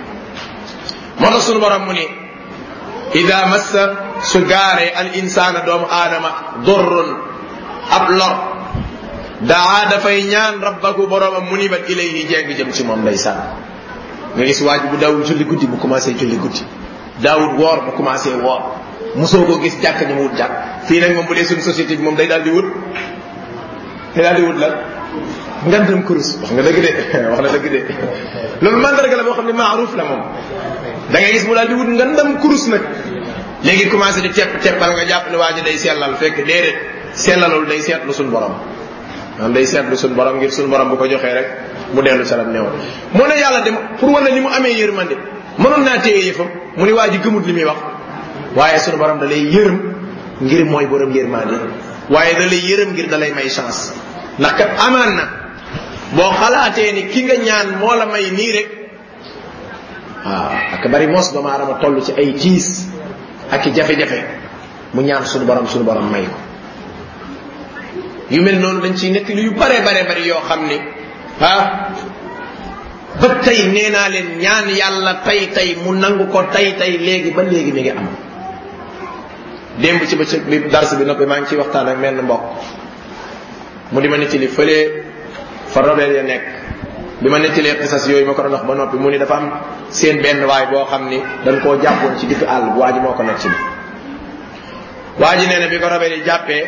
moo tax sunu borom mu ni ida massa su gaaree al insaana doomu aadama dorrun ab lor daa dafay ñaan rabbaku boromam munibat ilayhi jeng jëm ci moom lay sànn nga gis waaj bu daawul julli guddi bu commencé julli guddi daawul woor bu commencé woor mosoo ko gis jàkk ñu mu wut jàkk fii nag moom bu dee suñu société bi moom day daal di wut day daal di wut lan ngandam kurus wax nga dëgg de wax na dëgg de loolu mandarga la boo xam ne maaruf la moom da ngay gis mu daal di wut ngandam kurus nag léegi commencé di tepp teppal nga jàpp ne waa ji day sellal fekk déedéet sellalul day seetlu suñu borom maanaam day seetlu suñu borom ngir suñu borom bu ko joxee rek mu dellu salam neew moo ne yàlla dem pour wane ni mu amee yërmande mënoon naa téye yëfam mu ni waa ji gëmut li muy wax waaye suñu borom da lay yërëm ngir mooy borom yërmande waaye da lay yërëm ngir da lay may chance ndax kat amaan na boo xalaatee ni ki nga ñaan moo la may nii rek waaw ak bari mos doomu aadama toll ci ay tiis ak i jafe-jafe mu ñaan suñu borom suñu borom may ko yu mel noonu dañ ciy nekk lu yu bare bare bari yoo xam ni ah ba tey nee naa leen ñaan yàlla tey tey mu nangu ko tey tey léegi ba léegi mi ngi am démb ci bëccëg bi dars bi noppi maa ngi ciy waxtaan ak menn mbokk mu di ma nettali fële fa robeel ya nekk bi ma nettalee xisas yooyu ma ko doon wax ba noppi mu ni dafa am seen benn waay boo xam ni dañ koo jàppoon ci digg àll bu waa ji moo ko nekk ci bi waa ji nee na bi ko robeel yi jàppee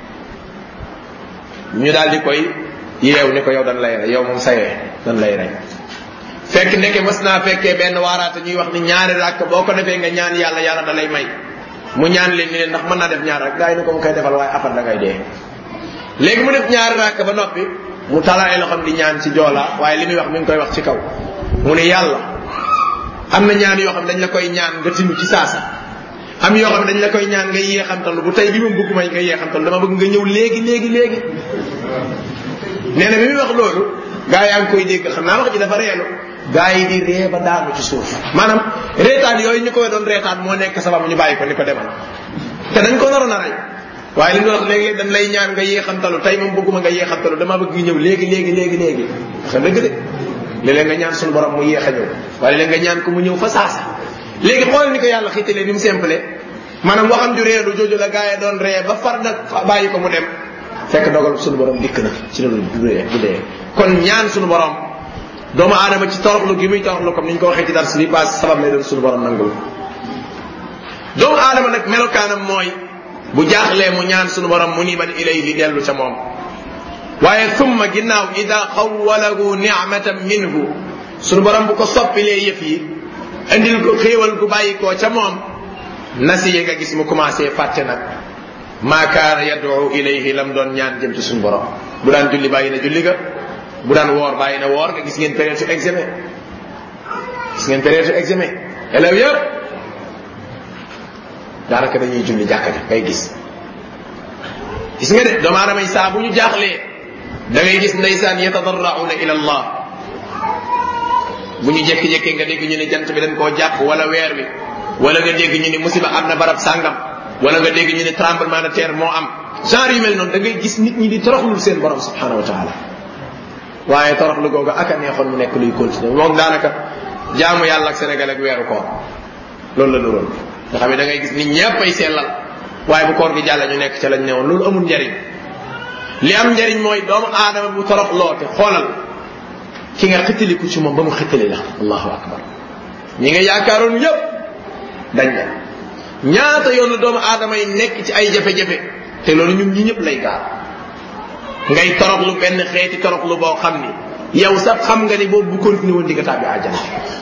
ñu daal di koy yeew ni ko yow dañ lay rey yow moom sayee dañ lay rey fekk ndeke mas naa fekkee benn waaraate ñuy wax ni ñaari ràkk boo ko defee nga ñaan yàlla yàlla da lay may mu ñaan leen ni leen ndax mën naa def ñaar rek gaa yi ni ko mu koy defal waaye afat da ngay dee léegi mu def ñaari ràkk ba noppi mu talaay loxam di ñaan ci joolaa waaye li muy wax mi ngi koy wax ci kaw mu ne yàlla am na ñaan yoo xam dañ la koy ñaan nga tinu ci saasa am yoo xam ne dañ la koy ñaan nga yeexantalu bu tey bi moom bëgg may nga yeexantalu dama bëgg nga ñëw léegi léegi léegi nee na bi muy wax loolu gaa yaa ngi koy dégg xam naa wax ji dafa reelu gaa yi di ree ba daanu ci suuf maanaam reetaan yooyu ñu koy doon reetaan moo nekk sabab ñu bàyyi ko ni ko demal te dañ ko naroon a rey waaye li ñu wax léegi dañ lay ñaan nga yeexantalu tey moom bëgguma nga yeexantalu dama bëgg nga ñëw léegi léegi léegi léegi xam dëgg de léeg-léeg nga ñaan suñu borom mu yéex a ñëw waaye léeg nga ñaan ko mu ñëw fa saasa léegi xool ni ko yàlla xiitalee bi mu simple maanaam waxam ju reelu jooju la gaa yi doon ree ba far nag bàyyi ko mu dem fekk dogal suñu borom dikk na ci loolu du dee du dee kon ñaan suñu borom doomu aadama ci toroxlu gi muy toroxlu comme ni ñu ko waxee ci dars bi paase sabab lay doon suñu borom nangul doomu aadama nag melokaanam mooy bu jaaxlee mu ñaan suñu borom mu niban ilayhi dellu ca moom waaye summa ginnaaw ida xawalahu nicmatan minhu suñu borom bu ko soppilee yëf yi indil ko xéewal gu bàyyi koo ca moom nasiye nga gis mu commencé fàtte nag maa kaana yad'u ilayhi lam doon ñaan jëm ci suñu borom bu daan julli bàyyi na julli ga bu daan woor bàyyi na woor nga gis ngeen période su examen gis ngeen période su examen élèves yëpp daanaka dañuy julli jàkka ja ngay gis gis nga de doomu aadama yi saa bu ñu jaaxlee da ngay gis ndeysaan yatadarrauna ila allah bu ñu jékki-jékki nga dégg ñu ne jant bi dañ koo jàpp wala weer bi wala nga dégg ñu ne musiba am na barab sàngam wala nga dégg ñu ne tremblement de terre moo am genre yu mel noonu da ngay gis nit ñi di toroxlul seen borom subhanahu wa taala waaye toroxlu googu ak a neexoon mu nekk luy continuer moom daanaka jaamu yàlla ak Sénégal ak weeru koor loolu la nuroon nga xam ne da ngay gis nit ñëpp ay sellal waaye bu koor gi jàll ñu nekk ca lañ newoon loolu amul njariñ li am njariñ mooy doomu aadama bu toroxloo te xoolal ki nga xittaliku ci moom ba mu xittali la allahu akbar ñi nga yaakaaroon yëpp dañ la ñaata yoonu doomu aadama yi nekk ci ay jafe-jafe te loolu ñun ñi ñëpp lay gaar ngay toroxlu benn xeeti toroxlu boo xam ni yow sax xam nga ni boobu bu continué woon di nga tàbbi àjjana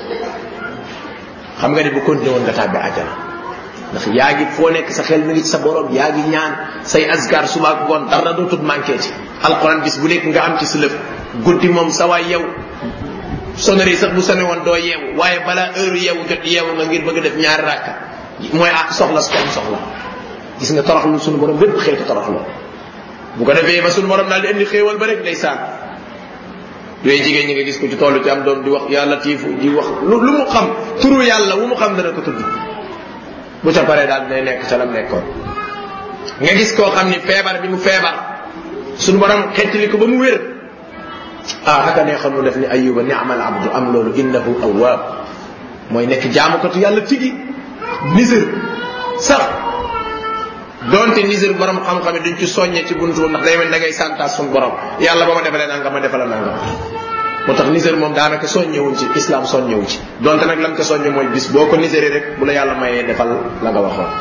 xam nga ni bu continué woon nga tàbbi àjjana ndax yaa ngi foo nekk sa xel mi ngi ci sa borom yaa ngi ñaan say asgar suba ak ngoon dara dootul manqué ci alquran bis bu nekk nga am ci sa lëf guddi moom sa waay yow sonnerie sax bu sone woon doo yeewu waaye balaa heure yeewu jot yeewu nga ngir bëgg def ñaari rakka mooy ah soxla su ko soxla gis nga toroxlu sunu borom bépp xeetu toroxlu bu ko defee ba sunu borom daal di indi xéewal ba rek ndeysaan yooyu jigéen ñi nga gis ko ci tollu ci am doom di wax ya latifu di wax lu lu mu xam turu yàlla wu mu xam dana ko tudd bu ca paree daal dina nekk ca lam nekkoon nga gis koo xam ni feebar bi mu feebar sunu borom xettali ko ba mu wér ah aka neexoon mu def ni ayuba ni'mal abdu am loolu innahu awwab mooy nekk jaamukatu yàlla tigi nisir sax donte nisir borom xam-xam yi duñ ci soññe ci buntu ndax day mel da ngay santaas suñu borom yàlla ba ma defalee nangam ma defala nangam moo tax nisir moom daanaka soññewuñ ci islam soññewu ci donte nag lam ko soññe mooy bis boo ko niséré rek bu la yàlla mayee defal la nga waxoon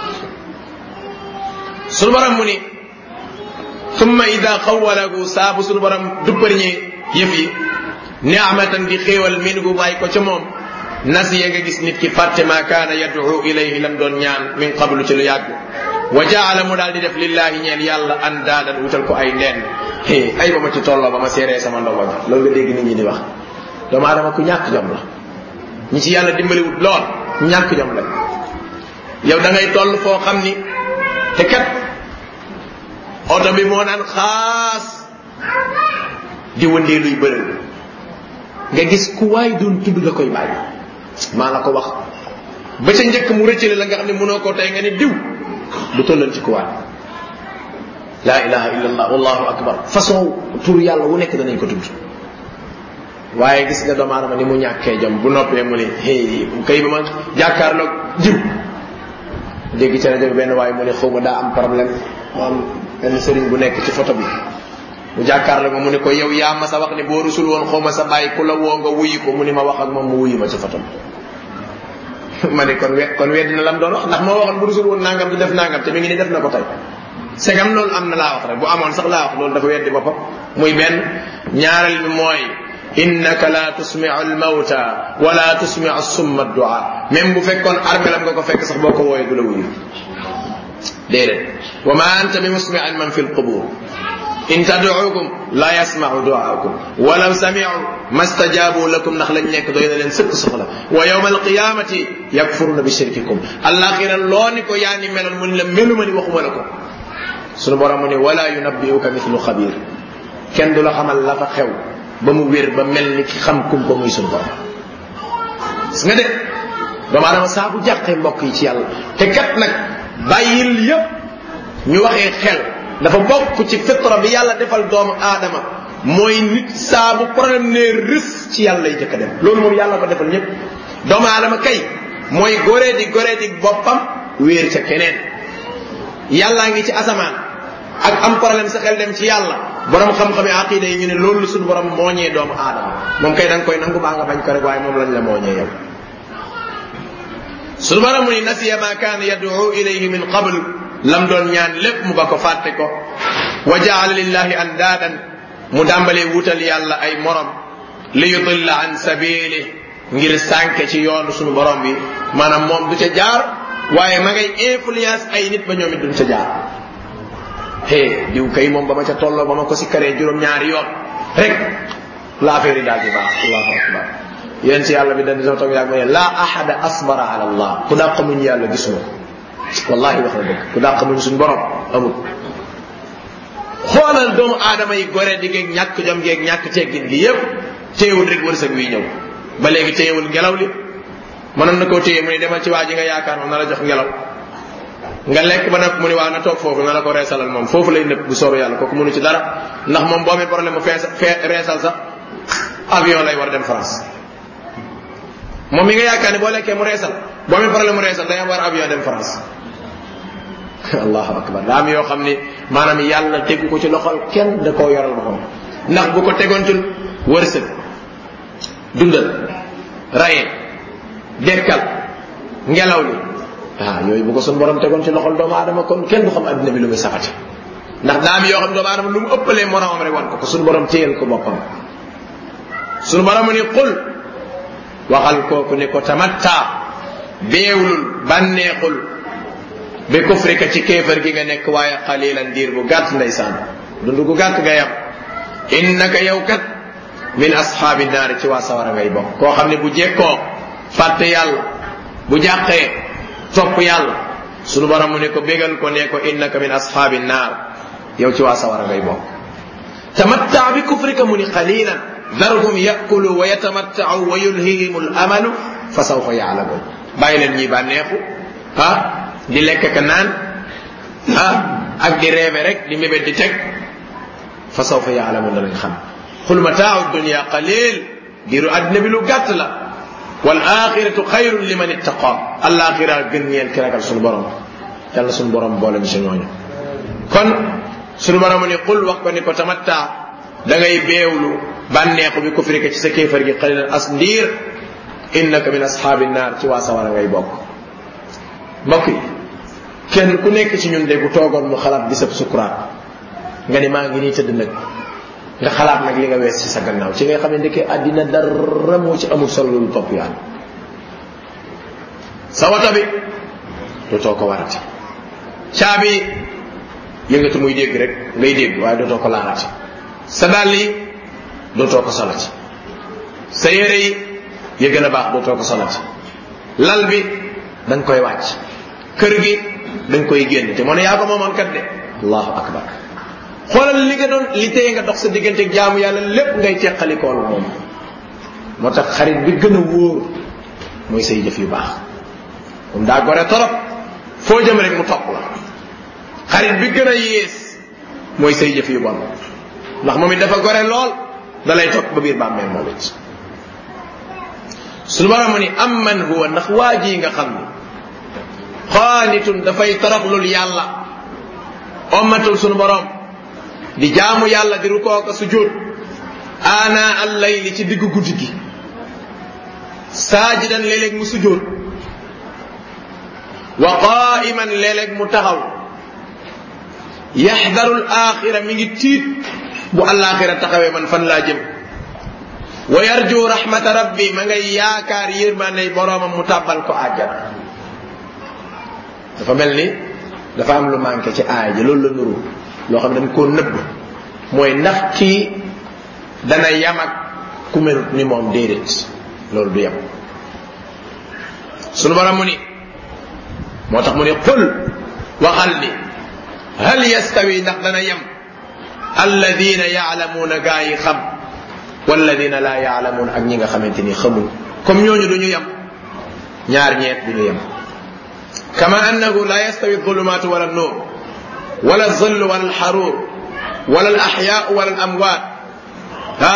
suñu borom mu ni summa ida xawalahu saabu suñu borom duppariñee yëf yi ni'matan di xéewal min gu bàyyi ko ca moom nasiya nga gis nit ki fàtte ma kaana yad'u ilayhi lam doon ñaan min qablu ci lu yàgg wa jaala mu daal di def lillahi ñeel yàlla andaadan wutal ko ay ndend ay ba ma ci tolloo ba ma seeree sama ndogo ga loolu nga dégg nit ñi di wax doomu aadama ku ñàkk jom la ñi ci yàlla dimbaliwut lool ñàkk jom la yow da ngay toll foo xam ni te kat oto bi moo naan xaas di wëndee luy bëri nga gis ku waay doon tudd da koy bàyyi maa la ko wax ba ca njëkk mu rëccale la nga xam ne mënoo koo tey nga ni diw du tollal ci ku waay laa ilaha illa allah wallahu akbar façon tur yàlla wu nekk danañ ko tudd waaye gis nga doomu aadama ni mu ñàkkee jom bu noppee mu ne hey kay ba ma jàkkaarloog jiw dégg ci rajo bi benn waaye mu ne xaw ma daa am problème mu am benn sëriñ bu nekk ci photo bi mu jàkkaarloog ma mu ne ko yow yaa ma sa wax ne boo rusul woon xaw ma sa bàyyi ku la woo nga wuyi ko mu ni ma wax ak moom mu wuyi ma ci photo bi ma ne kon we kon weddi na lam doon wax ndax moo waxoon bu rusul woon nangam du def nangam te mi ngi ni def na ko tey segam loolu am na laa wax rek bu amoon sax laa wax loolu dafa weddi boppam muy benn ñaareel bi mooy innaka la tusmi'u al-mawta wa la tusmi'u as-summa ad-du'a même bu fekkoon armelam nga ko fekk sax boo ko wooyee du la wuyu déedéet wa ma anta bi musmi'in man fi al-qubur in tad'uukum la yasma'u du'aakum walaw sami'u mastajabu lakum ndax lañ nekk doy na leen sëkk soxla wa yawma alqiyamati yakfuruna bi shirkikum alaxira loo ni ko yaa ni meloon mu ni la meluma ni waxuma la ko sunu borom mu ni wala yunabbi'uka mithlu xabir kenn du la xamal la fa xew ba mu wér ba mel ni ki xam kum ko muy sunu borom gis nga de doomu aadama saa bu jàqee mbokk yi ci yàlla te kat nag bàyyil yépp ñu waxee xel dafa bokk ci fitra bi yàlla defal doomu aadama mooy nit saa bu problème ne rës ci yàlla lay jëkk a dem loolu moom yàlla ko defal ñëpp doomu aadama kay mooy goree di goree di boppam wéer ca keneen yàllaa ngi ci asamaan ak am problème sa xel dem ci yàlla borom xam-xami aqida yi ñu ne loolu suñu borom mooñee doomu aadama moom kay da nga koy nangu baa nga bañ ko rek waaye moom lañ la mooñee yow suñu borom mu ni nasiya ma kaana yad'u ilayhi min qabl lam doon ñaan lépp mu ba ko fàtte ko wa jaala lillahi andaadan mu dàmbalee wutal yàlla ay morom li yudilla an sabili ngir sànke ci yoonu suñu borom bi maanaam moom du ca jaar waaye ma ngay influence ay nit ba ñoom it duñ ca jaar hey diw kay moom ba ma ca tolloo ba ma ko si karee juróom-ñaari yoon rek la affaire yi daal di baax allahu akbar yéen ci yàlla bi dañ di soo toog yàgg ma ne la ahada asbara ala allah ku dàq muñ yàlla gisuma wallahi wax na dëgg ku dàq muñ suñ borom amul xoolal doomu aadama yi gore di geeg ñàkk jom geeg ñàkk teggin gi yépp téewul rek wërsëg wi ñëw ba léegi téewul ngelaw li mënoon na koo téye mu ne demal ci waa ji nga yaakaar moom na la jox ngelaw nga lekk ba nag mu ni waa na toog foofu na la ko reesalal moom foofu lay nëpp bu soobee yàlla kooku mënu ci dara ndax moom boo amee problème mu fee fee reesal sax avion lay war dem France moom mi nga yaakaar ne boo lekkee mu reesal boo amee problème mu reesal day am war avion dem France allahu akbar daa am yoo xam ni maanaam yàlla tegu ko ci loxol kenn da koo yoral boppam ndax bu ko tegoon ci wërsëg dundal raye dekkal ngelaw li waaw yooyu bu ko suñu borom tegoon ci loxol doomu aadama kon kenn du xam adduna bi lu muy safati ndax daa am yoo xam doomu aadama lu mu ëppalee moromam rek wan ko ko suñu borom téyel ko boppam suñu borom ni qul waxal kooku ne ko tamatta beewlul bànneexul bi kufrika ci kéefar gi nga nekk waaye xalilan diir bu gàtt ndeysaan dund gu gàtt nga yam innaka yow kat min ashaabi naari ci waa sawara ngay bokk koo xam ne bu jekkoo fàtte yàlla bu jàqee topp yàlla sunu borom mu ne ko bégal ko ne ko innaka min ashaabi naar yow ci waa sawara ngay bokk tamatta bi kufrika mu ni xalilan darhum yakulu wa yatamattau wa yulhihim al amalu fa sawfa yaalamun bàyyi leen ñi bànneexu ah di lekk ka naan ah ak di reebe rek di mébét di teg fa sawfa yaalamun danañ xam xul mataau dunia qalil diiru àddina bi lu gàtt la wal axiratu xayrun liman ittaqa alaxira gën ñeel ki ragal suñu borom yàlla suñu borom boole ñu si ñooñu kon suñu borom ni qul wax ko ni ko tamatta da ngay beewlu bànneexu bi kufrika ci sa kéefar gi xalilan as ndiir innaka min ashaabi naar ci waa sawara ngay bokk mbokk yi kenn ku nekk ci ñun de bu toogoon mu xalaat bisab sukuraat nga ni maa ngi nii tëdd nag nga xalaat nag li nga wees ci sa gannaaw ci ngay xam ne ndeke àddina dara moo ci amul solo lu topp yàlla sa wata bi dootoo ko warati caabi yëngatu muy dégg rek ngay dégg waaye dootoo ko laalati sa dàll yi dootoo ko solati sa yére yi ya gën a baax dootoo ko solati lal bi da nga koy wàcc kër gi da nga koy génn te moo ne yaa ko moomoon kat de allahu akbar xoolal li nga doon li teye nga dox sa diggante jaamu yàlla lépp ngay teqalikool moom moo tax xarit bi gën a wóor mooy say jëf yu baax moom daa gore torop foo jëm rek mu topp la xarit bi gën a yées mooy say jëf yu bon ndax moom it dafa gore lool da lay topp ba biir bàmmeel moom it suñu borom ni am man huwa ndax waa ji nga xam ni xaanitun dafay toroxlul yàlla ommatul suñu borom di jaamu yàlla di rukoo ko sujud ana al-layli ci diggu guddi gi saajidan léeg-léeg mu sujud wa qaa'iman léeg-léeg mu taxaw yaxdaru al-axira mi ngi tiit bu al-axira taxawee man fan laa jëm wa yarju rahmata rabbi ma ngay yaakaar yërmande boroomam mu tàbbal ko àjjana dafa mel ni dafa am lu manqué ci aaya ji loolu la nuru loo xam ne dañ koo nëbb mooy ndax kii dana yam ak ku melut ni moom déedéet loolu du yam sunu borom mu ni moo tax mu ni qul waxal ni hal yastawi ndax dana yam alladina yaalamuuna gaa yi xam walladina laa yaalamuun ak ñi nga xamante ni xamul comme ñooñu duñu yam ñaar ñeet duñu yam kama annahu la yastawi adh-dhulumatu wala an-nur wala adh-dhillu wala al-harur wala al-ahyaa'u wala al-amwaat ha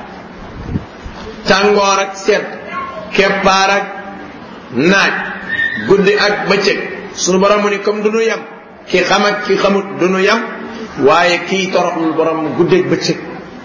tàngoor ak sedd keppaar ak naaj guddi ak bëccëg sunu borom mu ni comme duñu yam ki xam ak ki xamut duñu yam waaye kii toroxlul borom guddeeg bëccëg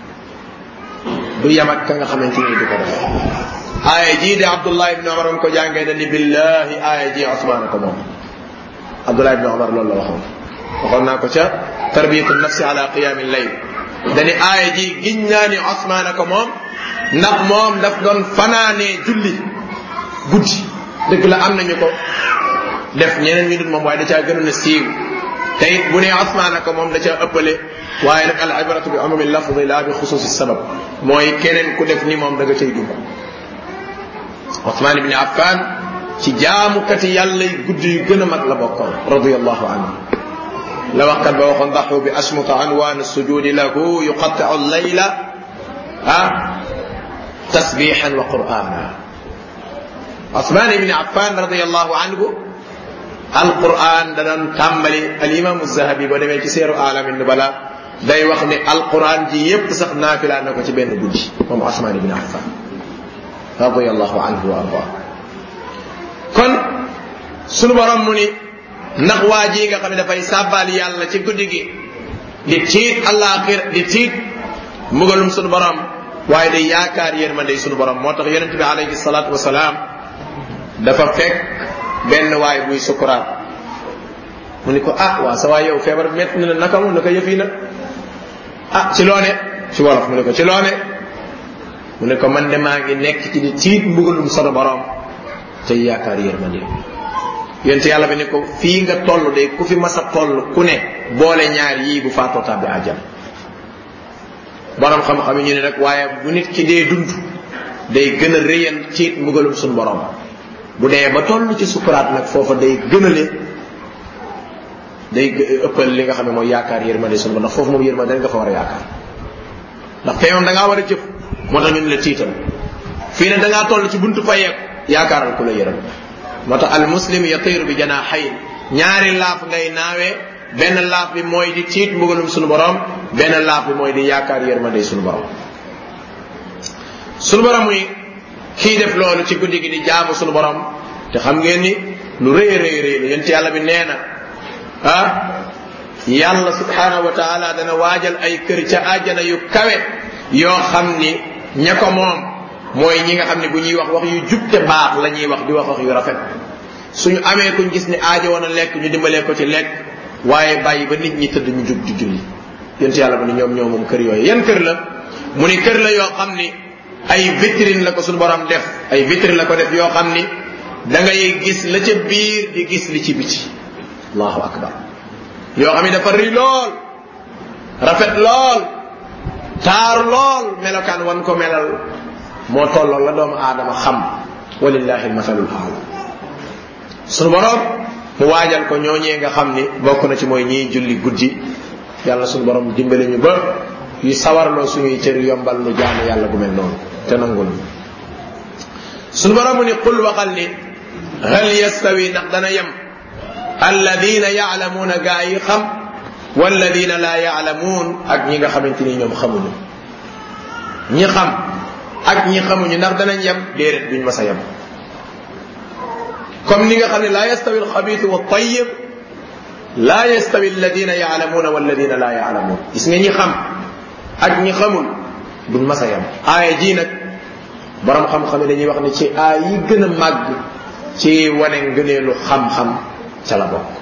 du yam ak ka nga xamante ni du ko def aaya jii de Abdullah ibn Umar ko jàngee dani billahi aaya ji Usmaan ko moom Abdullah ibn Umar loolu la waxoon waxoon naa ko ca tarbiyatu nafsi ala qiyam al-layl dani aaya ji giñ naa ni Usmaan ko moom ndax moom daf doon fanaanee julli guddi dëgg la am nañu ko def ñeneen ñu dul moom waaye da caa gënoon a siiw te it bu nee Usmaan ko moom da caa ëppale waaye nag al ibratu bi umumi lafzi la bi xusuusi sabab mooy keneen ku def ni moom da nga cay dugg Usmaan ibn Affan ci jaamukati yàlla yi guddi yu gën a mag la bokkoon radiyallahu anhu la waxkat ba waxoon daxu bi asmuta anwaan sujudi lahu yuqatti'u al-layla ah tasbihan wa qur'ana Usmaan ibn Affan radiyallahu anhu alquran da doon tàmbali al-imam az-Zahabi boo demee ci seeru alamin nubala day wax ne alquran ji yépp sax naafila na ko ci benn guddi moom Usmaan ibn Affan radiyallahu anhu wa arda kon sunu borom mu ni ndax waa ji nga xam ne dafay sàbbaal yàlla ci guddi gi di tiit àllaaxir di tiit mbugalum sunu borom waaye day yaakaar yërmande sunu borom moo tax yonent bi alayhi salaatu wasalaam dafa fekk benn waay buy sukuraat mu ni ko ah waa sa waay yow feebar bi métti na la naka mu naka yëf yi na ah ci loone ci wolof mu ne ko ci loone mu ne ko man de maa ngi nekk ci di tiit mbugalum sunu borom te yaakaar yërmande yonent yàlla bi ne ko fii nga toll de ku fi masa toll ku ne boole ñaar yii bu faatoo tàbbi àjjana borom xam-xam yi ñu ne nag waaye bu nit ki dee dund day gën a rëyan tiit mbugalum sunu borom bu dee ba toll ci sukuraat nag foofa day gënale day ëppal li nga xam ne mooy yaakaar yërmande sunu borom ndax foofu moom yërmande nga fa war a yaakaar ndax te yoon da ngaa war a jëf moo tax ñu ne la tiital fii ne da ngaa toll ci buntu fayeeku yaakaaral ku la yërëm moo tax al muslim yatiru bi janaahayn ñaari laaf ngay naawee benn laaf bi mooy di tiit mbugalum sunu borom benn laaf bi mooy di yaakaar yërmande sunu borom sunu borom muy kii def loolu ci guddi gi di jaamu sunu borom te xam ngeen ni lu rëy rëy rëy la yent yàlla bi nee na ah yàlla subhanahu wa taala dana waajal ay kër ca àjjana yu kawe yoo xam ni ña ko moom mooy ñi nga xam ne bu ñuy wax wax yu jub te baax la ñuy wax di wax wax yu rafet suñu amee kuñ gis ni aajo woon a lekk ñu dimbalee ko ci lekk waaye bàyyi ba nit ñi tëdd ñu jug di julli yent yàlla bi ni ñoom ñoo moom kër yooyu yan kër la mu ni kër la yoo xam ni ay vitrine la ko suñu borom def ay vitrine la ko def yoo xam ni da ngay gis la ca biir di gis li ci biti allahu akbar yoo xam ni dafa ri lool rafet lool taar lool melokaan wan ko melal moo tolloo la doomu aadama xam walillahi almasalul aala suñu borom mu waajal ko ñooñee nga xam ni bokk na ci mooy ñiy julli guddi yàlla suñu borom dimbale ñu ba yu sawarloo suñuy cër yombal lu jaamu yàlla gu mel noonu te nangul suñu borom mu ni qul waxal ni hal yastawi ndax dana yem alladina yaalamuuna gaa yi xam walladina laa yaalamuun ak ñi nga xamante ni ñoom xamuñu ñi xam ak ñi xamuñu ndax danañ yem déedéet duñ mas a yem comme ni nga xam ne laa yastawi alxabiisu wa tayyib laa yastawi alladina yaalamuuna walladina laa yaalamuun gis nga ñi xam ak ñi xamul duñ mas a yem aaya ji nag borom xam-xam yi dañuy wax ne ci aay yi gën a màgg ci wane ngëneelu xam-xam ca la bokk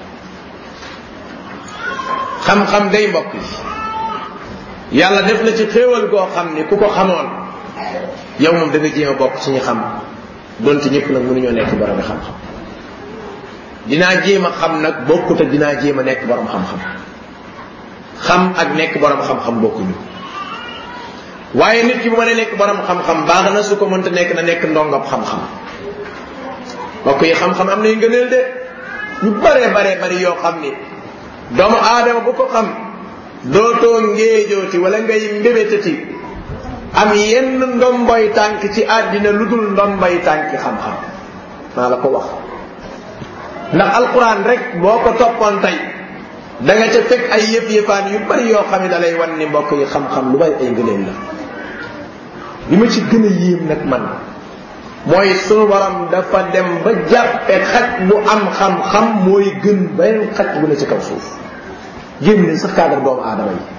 xam-xam day mbokk yi yàlla def na ci xéewal goo xam ni ku ko xamoon yow moom da nga jéem a bokk ci ñi xam donte ñëpp nag mënuñoo nekk borom xam-xam dinaa jéem a xam nag bokkut ak dinaa jéem a nekk borom xam-xam xam ak nekk borom xam-xam bokkuñu waaye nit ki bu mën a nekk borom xam-xam baax na su ko mënta nekk na nekk ndongab xam-xam mbokk yi xam-xam am nay ngëneel de ñu bare bare bari yoo xam ni doomu aadama bu ko xam dootoo ngéejooti wala ngay mbébétati am yenn ndomboy tànk ci àddina lu dul ndomboy tànk xam-xam maa la ko wax ndax alquran rek boo ko toppoon tey da nga ca fekk ay yëf yëfaan yu bari yoo xam ne da lay wan ni mbokk yi xam-xam lu bari ay ngëneel la li ma ci gën a yéem nag man mooy sunu borom dafa dem ba jàppe xaj bu am xam-xam mooy gën benn xaj bu ne ci kaw suuf génne sax cadre doomu aadama yi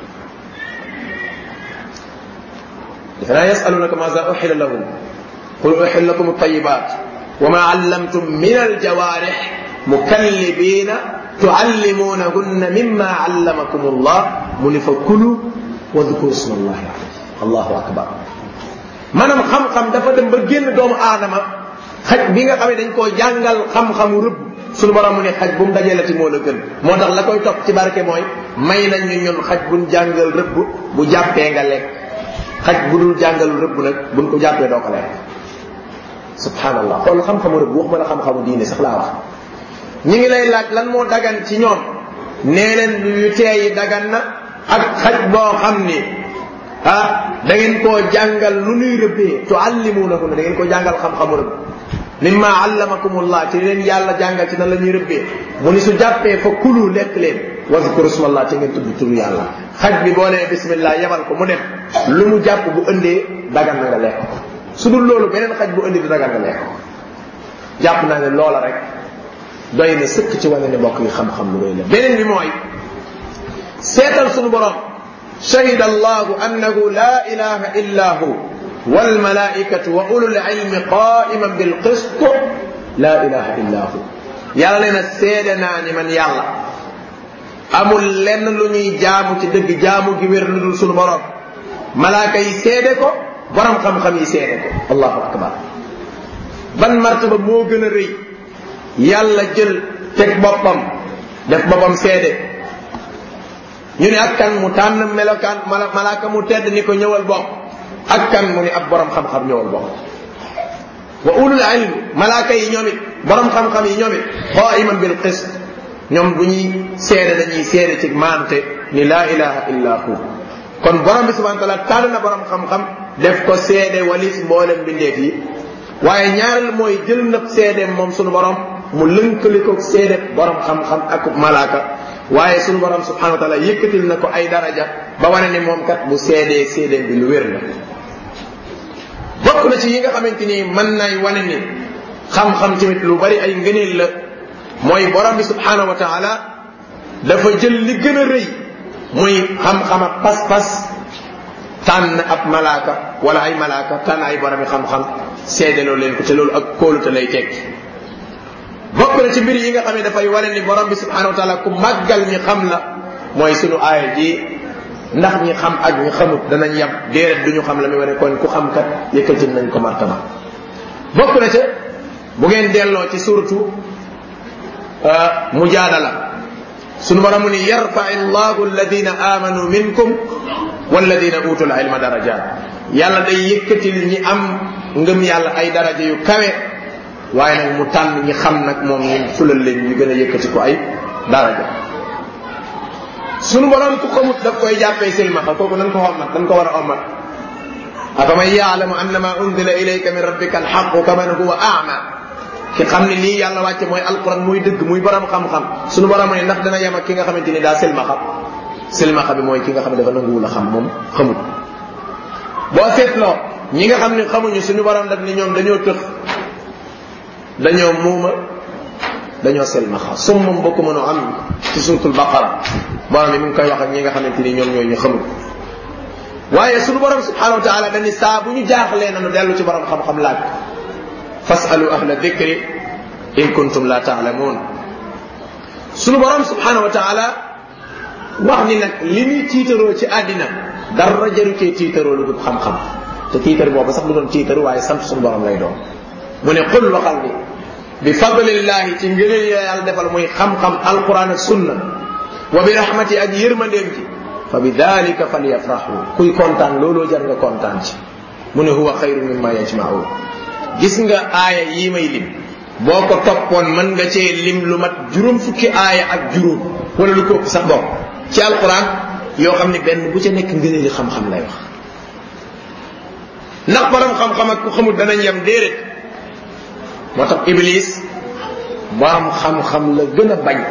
defe naa yasalunaka maza uxila lahum qul uxil lakum altayibat wa ma allamtum min aljawarix mukallibina tuallimunahunna mimma allamakum allah mu ni fa kulu wa dukuru sma allahi alayhi allahu akbar maanaam xam-xam dafa dem ba génn doomu aadama xaj bi nga xam ne dañ koo jàngal xam-xamu rëbb suñu borom mu ne xaj bu mu dajalati moo la gën moo tax la koy topp ci barke mooy may nañ ñu ñun xaj buñ jàngal rëbb bu jàppee nga lekk xaj bu dul jàngal rëbb nag buñ ko jàppee doo ko lekk subhanallah xool xam-xamu rëbb waxuma la xam-xamu diine sax laa wax ñi ngi lay laaj lan moo dagan ci ñoom nee leen yu teeyi dagan na ak xaj boo xam ni ah da ngeen koo jàngal lu nuy rëbbee tuallimunahu da ngeen ko jàngal xam-xamu rëbb mimma allamakumullah ci leen yàlla jàngal ci nan la ñuy rëbbee mu ni su jàppee fa kulu lekk leen wazkuru smallah te ngeen tudd turu yàlla xaj bi boo nee bismillah yebal ko mu dem lu mu jàpp bu ëndee dagan na nga lekk ko su dul loolu beneen xaj bu ëndi du dagan nga lekk ko jàpp naa ne loola rek doy na sëkk ci wane ne mbokk yi xam-xam lu doy la beneen bi mooy seetal sunu borom shahida allahu annahu la ilaha illa hu wal malaikatu wa ulul ilmi qa'iman bil qist la ilaha illa hu yàlla nee na seede naa ni man yàlla amul lenn lu ñuy jaamu ci dëgg jaamu gi wér lu dul sunu borom malaaka yi seede ko borom xam-xam yi seede ko allahu akbar ban martaba moo gën a rëy yàlla jël teg boppam def boppam seede ñu ne ak kan mu tànn melokaan malaaka mu tedd ni ko ñëwal bokk ak kan mu ni ab borom xam-xam ñëwal bokk wa ulul ilmi malaaka yi ñoom it borom xam-xam yi ñoom it qa'iman bil qist ñoom bu ñuy seede dañuy seede ci maante ni la ilaha illa hu kon borom bi subhanahu wa ta'ala tànn na borom xam-xam def ko seede walis mboolem bindeef yi waaye ñaareel mooy jël na seede moom sunu borom mu lënkali ko seede borom xam-xam ak malaaka waaye sunu borom subhanahu wa ta'ala yëkkatil na ko ay daraja ba wane ni moom kat bu seedee seedee bi lu wér la bokk na ci yi nga xamante ni mën nay wane ni xam-xam tamit lu bari ay ngëneel la mooy borom bi subhanahu wa ta'ala dafa jël li gën a rëy muy xam-xam ak pas-pas tànn ab malaaka wala ay malaaka tànn ay borom xam-xam seedeloo leen ko te loolu ak kóolute lay tekki bokk na ci mbir yi nga xam ne dafay wane ni borom bi subhanahu wa ta'ala ku màggal ñi xam la mooy sunu aaya ji ndax ñi xam ak ñi xamut danañ yab déedéet duñu xam la muy wane kon ku xam kat yëkkatil nañ ko martaba bokk na ca bu ngeen delloo ci suratu mujaadala sunu borom ni yarfa'i llahu alladina amanu minkum walladina utul ilma darajat yàlla day yëkkatil ñi am ngëm yàlla ay daraja yu kawe waaye nag mu tànn ñi xam nag moom ñu fulal leen ñu gën a yëkkati ko ay daraja sunu borom ku xamut daf koy jàppee silmaxa kooku nan ko xommat nan ko war a ommat afaman ya'lamu annama unzila ilayka min rabbika alhaqqu kaman huwa a'ma ki xam ne lii yàlla wàcce mooy alquran muy dëgg muy borom xam-xam sunu borom ne ndax dana yem ak ki nga xamante ni daa silmaxa silmaxa bi mooy ki nga xam ne dafa nanguwul a xam moom xamut boo seetloo ñi nga xam ne xamuñu suñu borom daf ni ñoom dañoo tëx dañoo muuma dañoo silmaxa summum bokku mënu am ci suratul baqara borom mi ngi koy wax ak ñi nga xamante ni ñoom ñooy ñu xamul waaye suñu borom subhanahu wa ta'ala dañi saa bu ñu jaaxlee nañu dellu ci borom xam-xam laaj fasalu ahla dhikri in kuntum la ta'lamun suñu borom subhanahu wa ta'ala wax ni nag li ñuy tiitaroo ci àddina dara jaru cee tiitaroo lu dul xam-xam te tiitar boobu sax du doon tiitaru waaye sant suñu borom lay doon mu ne qul waxal ni bi fadlillahi ci ngëneel ya yàlla defal muy xam-xam alquran ak sunna wa bi rahmati ak yërmandeem ci fa bi dalika falyafrahu kuy kontaan looloo jar nga kontaan ci mu ne huwa xayru mimma yajma'un gis nga aaya yii may lim boo ko toppoon mën nga cee lim lu mat juróom fukki aaya ak juróom wala lu ko ëpp sax bokk ci alquran yoo xam ne benn bu ca nekk ngëneeli xam-xam lay wax ndax borom xam-xam ak ku xamul danañ yem déedéet moo tax iblis borom xam-xam la gën a bañ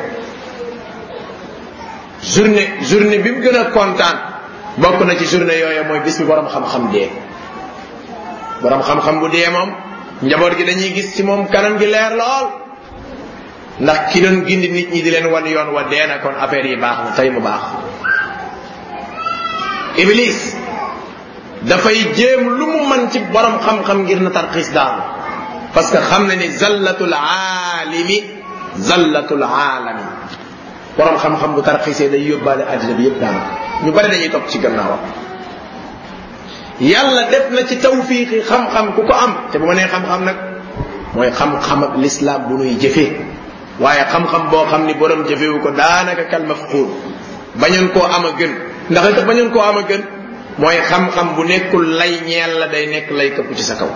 journée journée bi mu gën a kontaan bokk na ci journée yooyu mooy bis bi borom xam-xam dee borom xam-xam bu dee moom njaboot gi dañuy gis ci moom kanam gi leer lool ndax ki doon gindi nit ñi di leen wan yoon wa dee na kon affaire yi baax na tey mu baax iblis dafay jéem lu mu mën ci borom xam-xam ngir na tarxiis daanu parce que xam na ni zallatul aalimi zallatul aalami borom xam-xam bu tarxiisee day yóbbaale àddina bi yëpp daanu ñu bari dañuy topp ci gannaawam yàlla def na ci tawfiixi xam-xam ku ko am te bu ma nee xam-xam nag mooy xam-xam ak l'islam bu nuy jëfee waaye xam-xam boo xam ni borom jëfewu ko daanaka kal mafquud bañoon koo am a gën ndax li tax bañoon koo am a gën mooy xam-xam bu nekkul lay ñeel la day nekk lay këpp ci sa kaw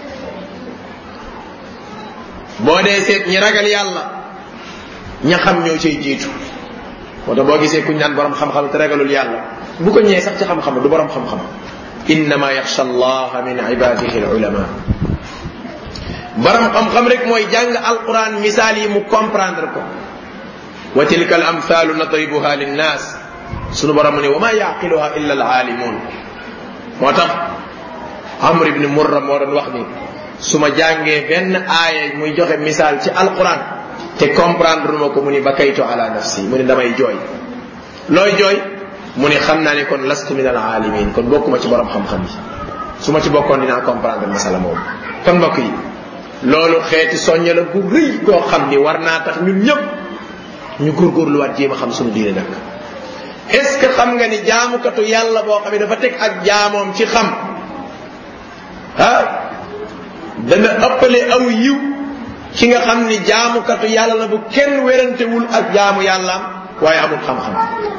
boo dee seet ñi ragal yàlla ña xam ñoo cay jiitu moo tax boo gisee kuñ naan borom xam-xam te ragalul yàlla bu ko ñëwee sax ci xam-xam du borom xam-xam innama yaxsha allaha min ibadihi al ulama borom xam-xam rek mooy jàng alquran misaal yi mu comprendre ko wa tilka al amthalu nadribuha linnas sunu borom mu ne wa ma yaqiluha illa al alimun moo tax amr ibn murra moo doon wax ni su ma jàngee benn aaya muy joxe misaal ci alquran te comprendre ma ko mu ni bakaytu ala nafsi mu ni damay jooy looy jooy mu ni xam naa ne kon lastu min al alimin kon bokkuma ci borom xam-xam yi su ma ci bokkoon dinaa comprendre masala moom kon mbokk yi loolu xeeti soñña la gu rëy koo xam ni war naa tax ñun ñëpp ñu góorgóorluwaat jéem a xam suñu diine nag est-ce que xam nga ni jaamukatu yàlla boo xam ne dafa teg ak jaamoom ci xam ah dana ëppale aw yiw ci nga xam ni jaamukatu yàlla la bu kenn werantewul ak jaamu yàllaam waaye amul xam-xam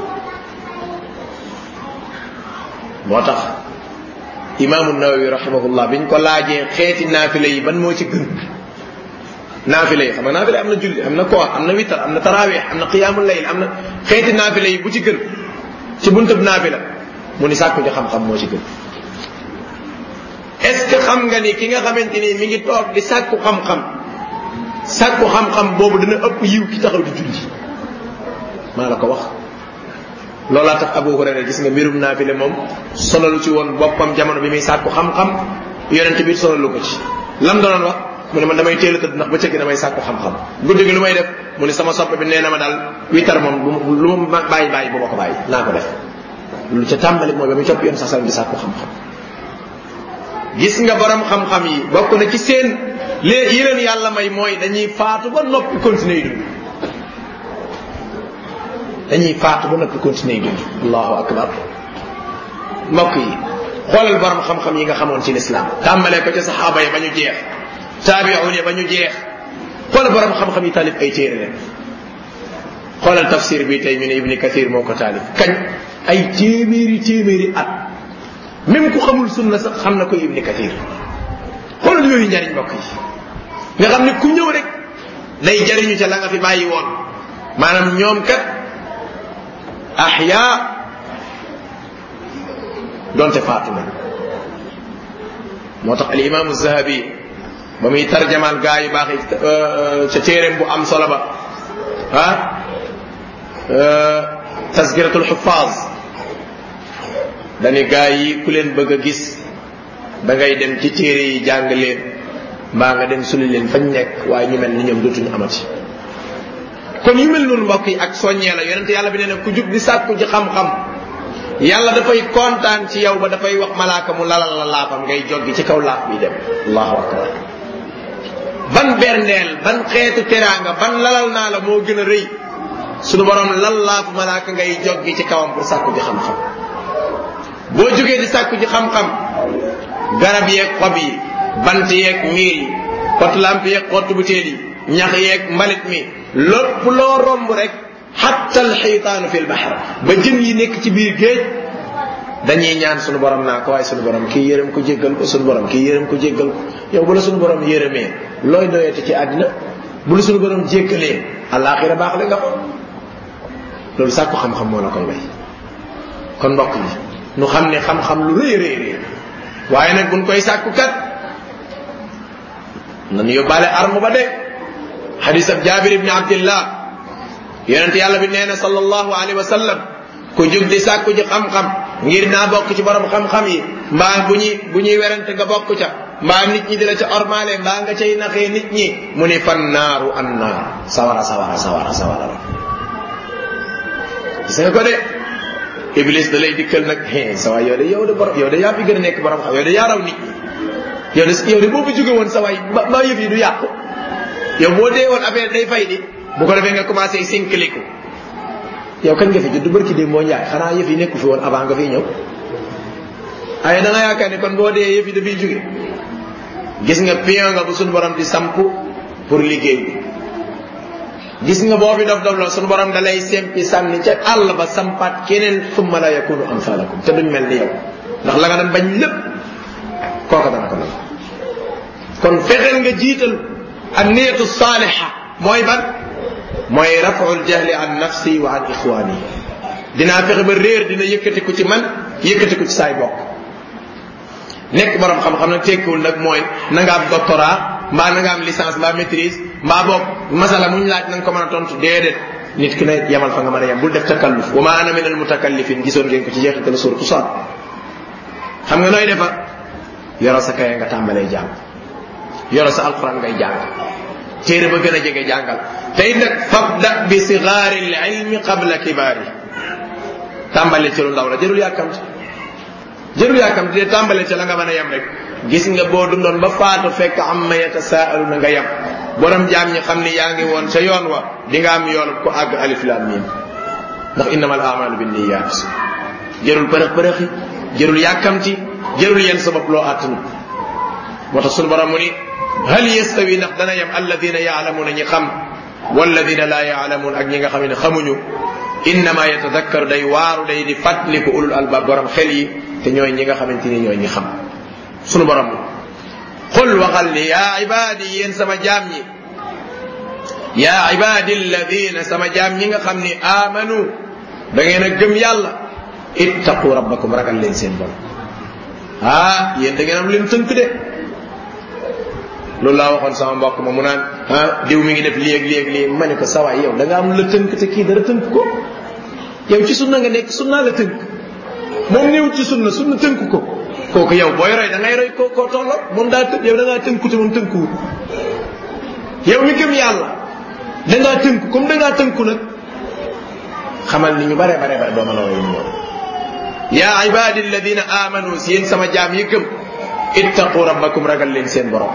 moo tax imaamu Nawawi rahimahullah biñ ko laajee xeeti naafile yi ban moo ci gën naafile yi xam nga naafile am na julli am na koor am na witar am na tarawih am na qiyaamul layl am na xeeti naafile yi bu ci gën ci buntab naafila mu ni sàkku ji xam-xam moo ci gën est-ce que xam nga ni ki nga xamante ni mi ngi toog di sàkku xam-xam sàkku xam-xam boobu dana ëpp yiw ki taxaw di julli maa la ko wax loolaa tax Abu Hurayra gis nga mbirum naafile moom sonalu ci woon boppam jamono bi muy sàkku xam-xam yonent bi sonalu ko ci lam doon wax mu ne man damay teel a tëdd ndax ba cëgg damay sàkku xam-xam guddi gi lu may def mu ne sama soppe bi nee na ma daal witar moom lu ma bàyyi bàyyi bu ma ko bàyyi naa ko def lu ca tàmbali mooy ba muy topp yoon sax sax di sàkku xam-xam gis nga borom xam-xam yi bokk na ci seen léegi yi leen yàlla may mooy dañuy faatu ba noppi continuer dund dañuy faatu ba noppi continuer dund allahu akbar mbokk yi xoolal borom xam-xam yi nga xamoon ci lislaam tàmbalee ko ca saxaaba yi ba ñu jeex taabi'un yi ba ñu jeex xoolal borom xam-xam yi taalif ay téere leen xoolal tafsir bi tey ñu ne Ibn Kathir moo ko taalif kañ ay téeméeri téeméeri at même ku xamul sunna sax xam na ko Ibn Kathir xoolal yooyu njariñ mbokk yi nga xam ne ku ñëw rek day jariñu ca la nga fi bàyyi woon maanaam ñoom kat ahya donte faatu na moo tax al imaamu Zahabi ba muy tarjamaal gaa yu baax yi ca téeréem bu am solo ba ah tazkiratul xufaaz dañu gaa yi ku leen bëgg a gis da ngay dem ci téere yi jàng leen mbaa nga dem suli leen fañ nekk waaye ñu mel ni ñoom dootuñu amati kon yu mel noonu mbokk yi ak soññee la yonente yàlla bi nee na ku jug di sàkku ci xam-xam yàlla dafay kontaan ci yow ba dafay wax malaaka mu lalal la laafam ngay joggi ci kaw laaf bi dem allahu akbar ban berndeel ban xeetu teraanga ban lalal naa la moo gën a rëy sunu borom lal laafu malaaka ngay joggi ci kawam pour sàkku ci xam-xam boo jógee di sàkku ci xam-xam garab yeeg xob yi bant yeeg miir yi pot lamp yeeg xottu butéel yi ñax yeeg mbalit mi lépp loo romb rek hatta alxitaanu fi lbahr ba jën yi nekk ci biir géej dañuy ñaan sunu borom naa ko waaye sunu borom kii yërëm ko jéggal ko sunu borom kii yërëm ko jéggal ko yow bu la sunu borom yërëmee looy doyati ci àddina bu la sunu borom jéggalee àllaaxira baax la nga ko loolu sàkku xam-xam moo la koy may kon mbokk yi nu xam ne xam-xam lu rëy rëy rëy waaye nag buñ koy sàkku kat nañu yóbbaale arme ba de xadis ab Jaabir ibni Abdillah yonent yàlla bi nee na sallallahu alayhi wa sallam ku jug di sàkku ji xam-xam ngir naa bokk ci borom xam-xam yi mbaa bu ñuy bu ñuy werante nga bokk ca mbaa nit ñi di la ca ormaale mbaa nga cay naxee nit ñi mu ni fan naaru an naar sawara sawara sawara sawara gis nga ko de iblis da lay dikkal nag sa waay yow de yow de borom yow de yaa fi gën a nekk borom xam yow de yaa raw nit ñi yow de yow de boo fi jóge woon sa waay mbaa yëf yi du yàqu yow boo dee woon affaire day fay di bu ko defee nga commencé sinkiliku yow kañ nga fi judd barki démb moo njaay xanaa yëf yi nekku fi woon avant nga fiy ñëw ay da nga yaakaar ni kon boo dee yëf yi dafay jóge gis nga pion nga bu suñu borom di samp pour liggéey bi gis nga boo fi dof dof la suñu borom da lay sempi sànni ca àll ba sampaat keneen summa la yakunu amsalakum te duñ mel ni yow ndax la nga doon bañ lépp kooka dana ko nag kon fexeel nga jiital an niyatu saaliha mooy ban mooy raf'ul jahli an nafsi wa an ixwaani dinaa fexe ba réer dina yëkkatiku ci man yëkkatiku ci saay bokk nekk borom xam-xam nag tekkiwul nag mooy na nga am doctorat mbaa na nga am licence mbaa maîtrise mbaa boog masala muñ laaj na nga ko mën a tontu déedéet nit ki ne yemal fa nga mën a yem bul def takalluf wa ma ana min al mutakallifin gisoon ngeen ko ci jeexital suuratu Saad xam nga nooy defa yoro sa kaye nga tàmbalee jàng yoro sa alquran ngay jàng téere ba gën a jege jàngal tey nag fabda bi sigaari al ilmi qabla kibaari tàmbale ci lu ndaw la jërul yàkkamti jërul yàkkamti de tàmbale ci la nga mën a yem rek gis nga boo dundoon ba faatu fekk amma yatasaalu na nga yem borom jaam ñi xam ni yaa ngi woon sa yoon wa di nga am yoon ko àgg alif lam mim ndax innamal a'malu binniyat jërul përëx përëxi jërul yàkkamti jërul yenn sa bopp loo àttanu moo tax sunu borom mu ni hal yastawi ndax dana yem alladina yaalamuuna ñi xam walladina laa yaalamuun ak ñi nga xam ne xamuñu innama yatadakkaru day waaru day di fàttaliku ulul albab borom xel yi te ñooy ñi nga xamante ni ñooy ñi xam sunu borom qul waxal ni yaa ibaadi yéen sama jaam ñi yaa ibaadi alladina sama jaam ñi nga xam ni amanu da ngeen a gëm yàlla ittaqu rabbakum ragal leen seen borom ah yéen da ngeen am leen tënk de loolu laa waxoon sama mbokk ma mu naan ah diw mi ngi def lii ak lii ak lii ma ne ko sawaay yow da nga am la tënk te kii dara tënk ko yow ci sunna nga nekk sunna la tënk moom néew ci sunna sunna tënk ko kooku yow booy roy da ngay roy koo koo tolloo moom daa tënk yow da ngaa tënku te moom tënkuwul yow mi gëm yàlla da ngaa tënku comme da ngaa tënku nag xamal ni ñu bare bare bare doo mën a roy ñu ñoom yaa ibadi alladina amanu si yéen sama jaam yi gëm ittaqu rabbakum ragal leen seen borom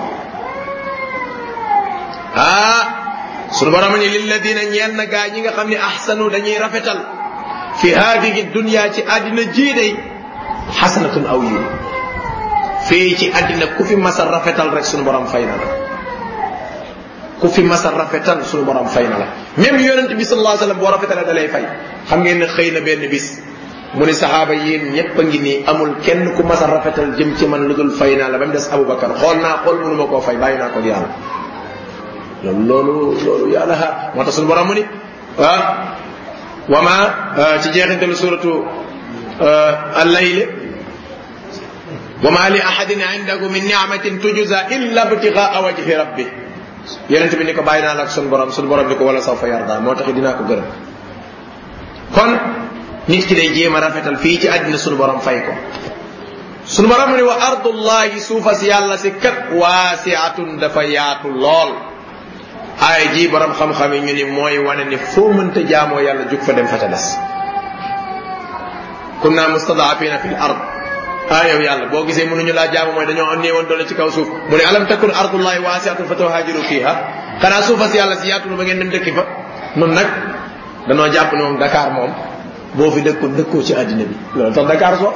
ah sunu borom ni lilladina ñeel na gaa ñi nga xam ne ahsanu dañuy rafetal fi haadihi dunya ci àddina jii day xasanatun aw yiw fii ci àddina ku fi masa rafetal rek sunu borom fay na la ku fi masa rafetal sunu borom fay na la même yonent bi sallallahu alayhi wasallam boo rafetale da lay fay xam ngeen ne xëy na benn bis mu ni saxaaba yéen ñépp a ngi nii amul kenn ku masa rafetal jëm ci man lu dul fay naa la ba mu des Abubakar xool naa xool mënu ma koo fay bàyyi naa ko yàlla loolu loolu loolu yàlla ha moo tax sunu borom mu ni ah wa ma ci jeexintalu suratu al-layl wa ma li ahadin indahu min ni'matin tujza illa ibtigha'a wajhi rabbih yonent bi ni ko bàyyi naa la ak sunu borom sunu borom ni ko wala sawfa yarda moo tax dinaa ko gërëm kon nit ki day jéem a rafetal fii ci àddina sunu borom fay ko sunu borom ni wa ardullahi suufa si yàlla si kat waasi'atun dafa yaatu lool aay ji borom xam-xam yi ñu ni mooy wane ni foo mënta jaamoo yàlla jug fa dem fa ca des kunna mustadafina fil ard ah yow yàlla boo gisee mënuñu laa jaamu mooy dañoo néewoon doole ci kaw suuf mu ne alam takun ardullahi waasi'atun fa tuhaajiru fiha xanaa suufa si yàlla si yaatul ba ngeen dem dëkki fa nun nag danoo jàpp ne moom Dakar moom boo fi dëkkoon dëkkoo ci àddina bi loolu tax Dakar soo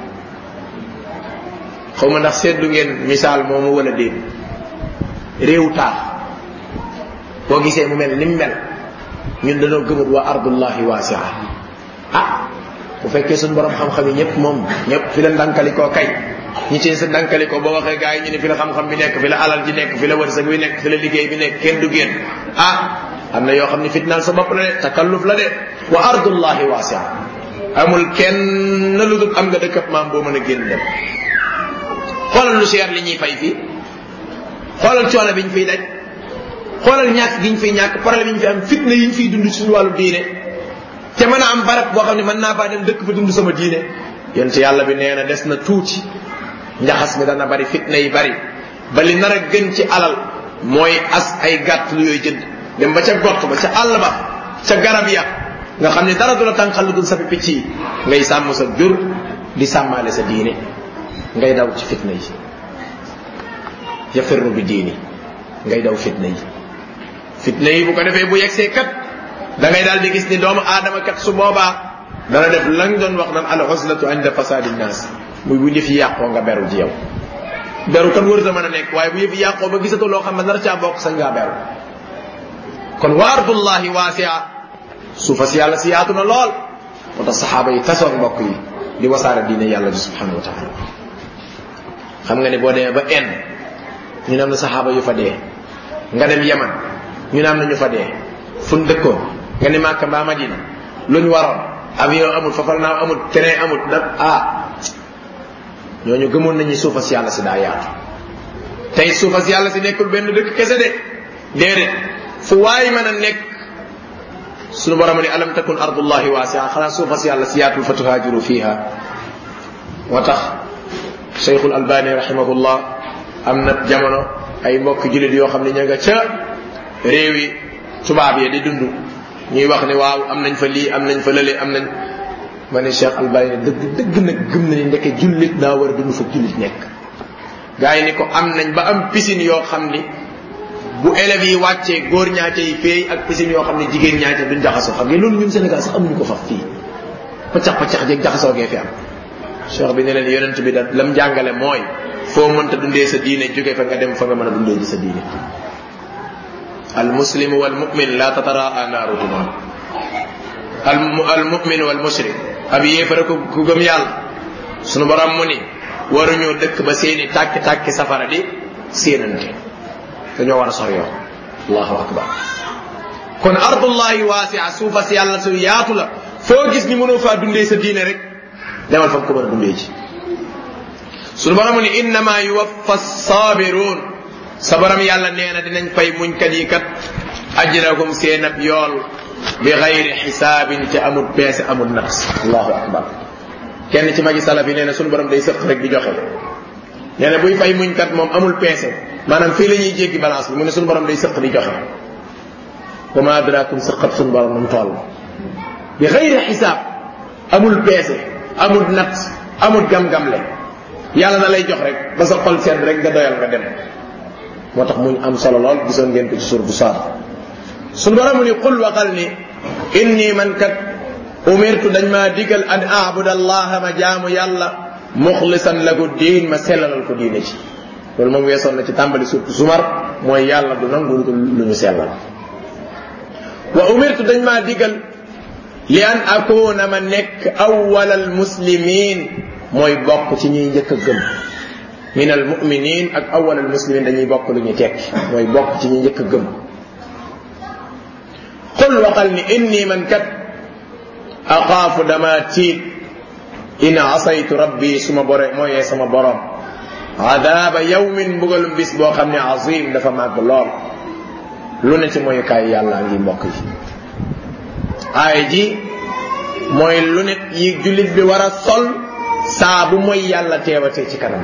xaw ma ndax seetlu ngeen misaal moomu wala déet réew taax boo gisee mu mel ni mu mel ñun dañoo gëmut wa ardullahi wasi'a. ah bu fekkee suñu borom xam-xam yi ñëpp moom ñëpp fi la ndànkalikoo kay ñi ci sa ndànkalikoo boo waxee gars yi ñu ne fi la xam-xam bi nekk fi la alal ji nekk fi la wërsëg bi nekk fi la liggéey bi nekk kenn du génn ah am na yoo xam ne fitnaal sa bopp la de takalluf la de wa ardullahi wasi'a amul kenn lu dul am nga dëkkab maam boo mën a génn dem. xoolal lu cher li ñuy fay fii xoolal coono bi ñu fiy daj xoolal ñàkk gi ñu fiy ñàkk problème yi ñu fi am fitna yi ñu fiy dund suñu wàllu diine te mën a am barab boo xam ne mën naa faa dem dëkk fa dund sama diine. yonent yàlla bi nee na des na tuuti njaxas mi dana bari fitna yi bari ba li nar a gën ci alal mooy as ay gàtt lu yooyu jënd dem ba ca gott ba ca àll ba ca garab ya nga xam ne dara du la tànqal lu dul sa picc yi ngay sàmm sa jur di sàmmaale sa diine ngay daw ci fitna yi yafirru bi diini ngay daw fitna yi fitna yi bu ko defee bu yegsee kat da ngay daal di gis ni doomu aadama kat su boobaa dana def lañ doon wax naan al uslatu inda fasadi nnaas muy bu yëf yi yàqoo nga beru ji yow beru kan wër sa mën a nekk waaye bu yëf yi yàqoo ba gisatoo loo xam ne dara caa bokk sañ ngaa beru. kon wa ardullahi wasi'a suufa si yàlla si yaatu na lool moo tax saxaaba yi tasoon mbokk yi di wasaare diine yàlla bi subhanahu wa taala. xam nga ne boo demee ba Inde ñu ne am na saxaaba yu fa dee nga dem Yaman ñu ne am na ñu fa dee fu ñu dëkkoon nga ne Makka mbaa Madina lu ñu waroon avion amul fafal naaw amul train amul da ah ñooñu gëmoon nañu suufa si yàlla si daa yaatu. tey suufa si yàlla si nekkul benn dëkk kese de déedéet fu waay mën a nekk sunu borom ne alam takun ardullahi wasi'a xanaa suufa si yàlla si yaatul fa tuhaajiru fiha. moo tax Cheikhul Albani rahimahullah am na jamono ay mbokk jullit yoo xam ne ña nga ca réew yi tubaab yi di dund ñuy wax ne waaw am nañ fa lii am nañ fa lële am nañ ma ne Cheikh Albani dëgg dëgg nag gëm na ni ndeke jullit daa war a dund fa jullit nekk. gars yi ni ko am nañ ba am piscine yoo xam ni bu élèves yi wàccee góor ñaate yi feey ak piscine yoo xam ne jigéen ñaate duñ jaxasoo xam nga loolu ñun Sénégal sax amuñu ko fa fii paccax paccax jeeg jaxasoo gee fi am. cheikh bi ne leen yonent bi da lam jàngale mooy foo mënta dundee sa diine jóge fa nga dem fa nga mën a dundee ji sa diine. al muslimu wal mu'min la tataraa naaruhuma al mu'min wal mushrik ab yéefara ko ku gëm yàlla sunu borom mu ni waruñoo dëkk ba seeni tàkki tàkki safara di séenante dañoo war a sor yoo allahu akbar. kon ardullahi wasi'a suufa si yàlla su yaatu la foo gis ni mënoo faa dundee sa diine rek demal fa ko mën a dundee ci. sunu borom ni innama yuwaffa as-sabirun sa borom yàlla nee na dinañ fay muñkat yi kat ajrahum seen ab yool bi xayri xisaabin te amul peese amul naqs allahu akbar. kenn ci magi salaf yi nee na sunu borom day sëq rek di joxe nee na buy fay muñkat moom amul peese maanaam fii la ñuy jéggi balance bi mu ne sunu borom day sëq di joxe. wa ma adrakum sëqat sunu borom nu mu toll bi xayri xisaab amul peese amul nat amul gam-gamle yàlla na lay jox rek ba sa xol sedd rek nga doyal nga dem. moo tax muñ am solo lool gisoon ngeen ko ci suur bu saar sunu borom mu ni qul waxal ni inni man kat umirtu dañ maa digal an a'buda allaha ma jaamu yàlla muxlisan lahu diin ma sellalal ko diine ci. loolu moom weesoon na ci tàmbali surtout sumar mooy yàlla du nangu lu ñu sellal. wa umirtu dañ maa digal li an akuna ma nekk awwal al muslimin mooy bokk ci ñuy njëkk a gëm. min al mu'minin ak awwal al muslimin dañuy bokk lu ñuy tekki mooy bokk ci ñuy njëkk a gëm. qul waxal ni inni man kat axaafu dama tiit in asaytu rabbi suma bore mooyee sama borom adaaba yawmin mbugalum bis boo xam ne azim dafa màgg lool lu ne ci moyukaay yàlla ngi mbokk yi. aaya ji mooy lu ne yi jullit bi war a sol saa bu mooy yàlla teewatee ci kanam.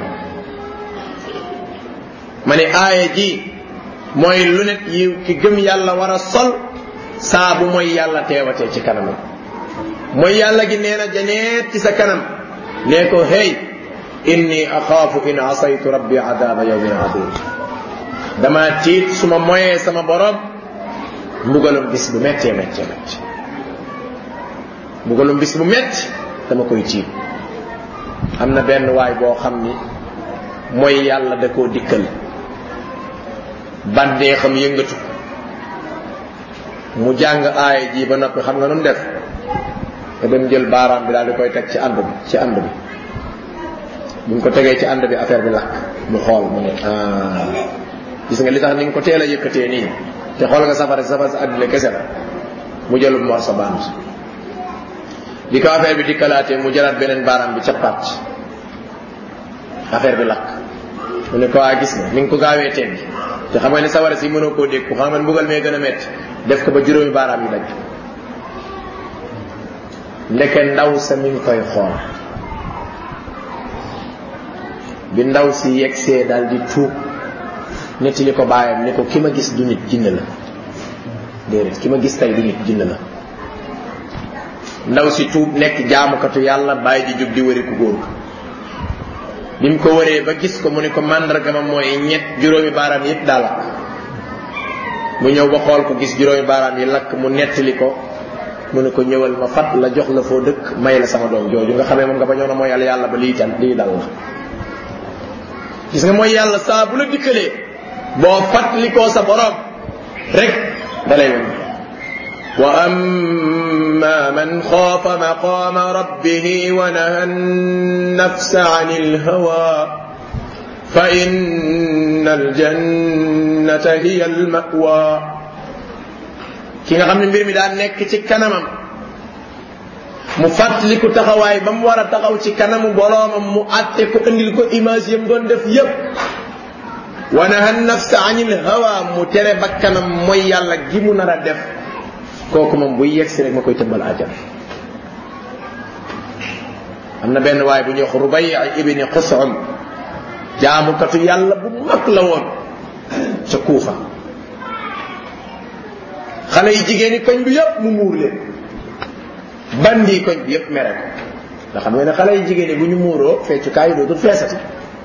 ma ne aaya ji mooy lu ne yi ki gëm yàlla war a sol saa bu mooy yàlla teewatee ci kanam. mooy yàlla gi nee na janeet ci sa kanam nee ko hey inni axaafu in asaytu rabbi adaaba yawmin adim dama tiit su ma moyee sama borom mbugalum bis bu méttee méttee métti mbugalum bis bu métti dama koy tiit. am na benn waay boo xam ni mooy yàlla da koo dikkal bàddee xam yëngatu mu jàng aaya ji ba noppi xam nga nu def te dem jël baaraam bi daal di koy teg ci ànd bi ci ànd bi bu ñu ko tegee ci ànd bi affaire bi lakk mu xool mu ne ah gis nga li tax ni nga ko teel a yëkkatee nii te xool nga safara safara sa àddina kese la mu jëlub mor sa band bi ko affaire bi dikkalaatee mu jëlaat beneen baaraam bi cappaat affaire bi lakk mu ne ko waa gis nga ni nga ko gaawee teen bi te xam nga ne sawara si mënoo koo dégg xam nga mbugal mee gën a metti def ko ba juróomi baaraam yi daj ndeke ndaw sa mi ngi koy xool bi ndaw si yegsee daal di tuub nettali ko baayam ni ko ki ma gis du nit jinne la déedéet ki ma gis tey du nit jinne la ndaw si tuub nekk jaamukatu yàlla bàyyi di jub di wëri ku góor bi mu ko wëree ba gis ko mu ne ko màndarga ma mooy ñett juróomi baaraam yépp daa lakk mu ñëw ba xool ko gis juróomi baaraam yi lakk mu nettali ko mu ne ko ñëwal ma fat la jox la foo dëkk may la sama doom jooju nga xamee moom nga bañoon a mooy yàlla yàlla ba lii tan lii dal la gis nga mooy yàlla saa bu la dikkalee boo fàttalikoo sa borom rek dalay woon wa amma man xaafa maqaama rabbihi wa naha an-nafsa 'anil hawa fa inna al-jannata hiya al-ma'wa ki nga xam ne mbir mi daa nekk ci kanamam mu fàttaliku taxawaay ba mu war a taxaw ci kanamu boroomam mu àtte ko indil ko image yam doon def yépp wa naha an-nafsa 'anil hawa mu tere bakkanam mooy yàlla gi mu nar a def kooku moom buy yegsi rek ma koy tëbbal ajal am na benn waay bu ñuy wax Rubay' ibn Qus'um jaamukatu yàlla bu mag la woon ca Kuufa xale yi jigéen ñi koñ bi yépp mu muur leen bandi koñ bi yépp mere ko ndax xam nga ne xale yi jigéen ñi bu ñu muuroo feccukaay yi dootul feesati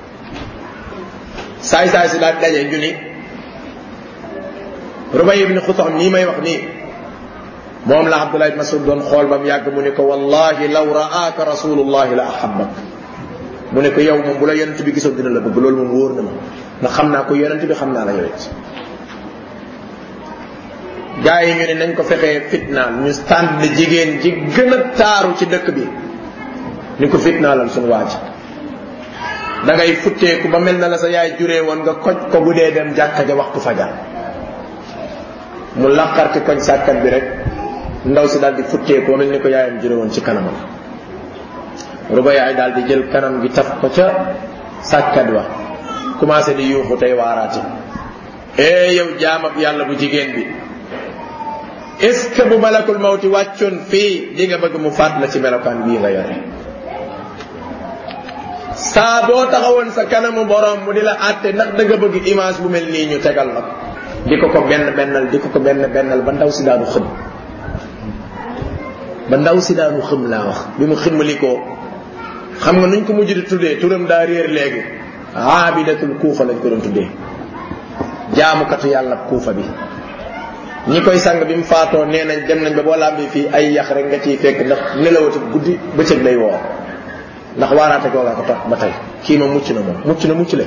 saay saay si daal daje ñu ni Rubay' ibn Qus'um nii may wax nii moom la Abdullah ibn Mas'ud doon xool ba mu yàgg mu ne ko wallahi law ra'aaka rasulullahi la ahabbak mu ne ko yow moom bu la yonent bi gisoon dina la bëgg loolu moom wóor na ma ndax xam naa ko yonent bi xam naa la yowet gaa yi ñu ne nañ ko fexee fitnaal ñu tànn jigéen ji gën a taaru ci dëkk bi ni ko fitnaalal suñu waaj da ngay futteeku ba mel na la sa yaay juree woon nga koj ko bu dee dem jàkka ja waxtu fajar mu laqarti koñ sàkkat bi rek ndaw si daal di futteeku ba mel ni ko yaayam juree woon ci kanamam Rubay' ay daal di jël kanam gi taf ko ca sàkkat wa commencé di yuuxu tey waaraate eh yow jaamab yàlla bu jigéen bi est-ce que bu malakul mawti wàccoon fii di nga bëgg mu faat la ci melokaan bii nga yore saa boo taxawoon sa kanamu borom mu di la àtte ndax da nga bëgg image bu mel nii ñu tegal la di ko ko benn bennal di ko ko benn bennal ba ndaw si daanu xëm ba ndaw si daanu xëm laa wax bi mu ximmali ko xam nga nuñ ko mujj di tuddee turam daa réer léegi aabidatul kuufa lañ ko doon tuddee jaamukatu yàlla kuufa bi ñi koy sang bi mu faatoo nee nañ dem nañ ba boo làmbi fii ay yax rek nga ciy fekk ndax nelawati guddi bëccëg lay woo ndax waaraate googaa ko topp ba tey kii ma mucc na moom mucc na mucc le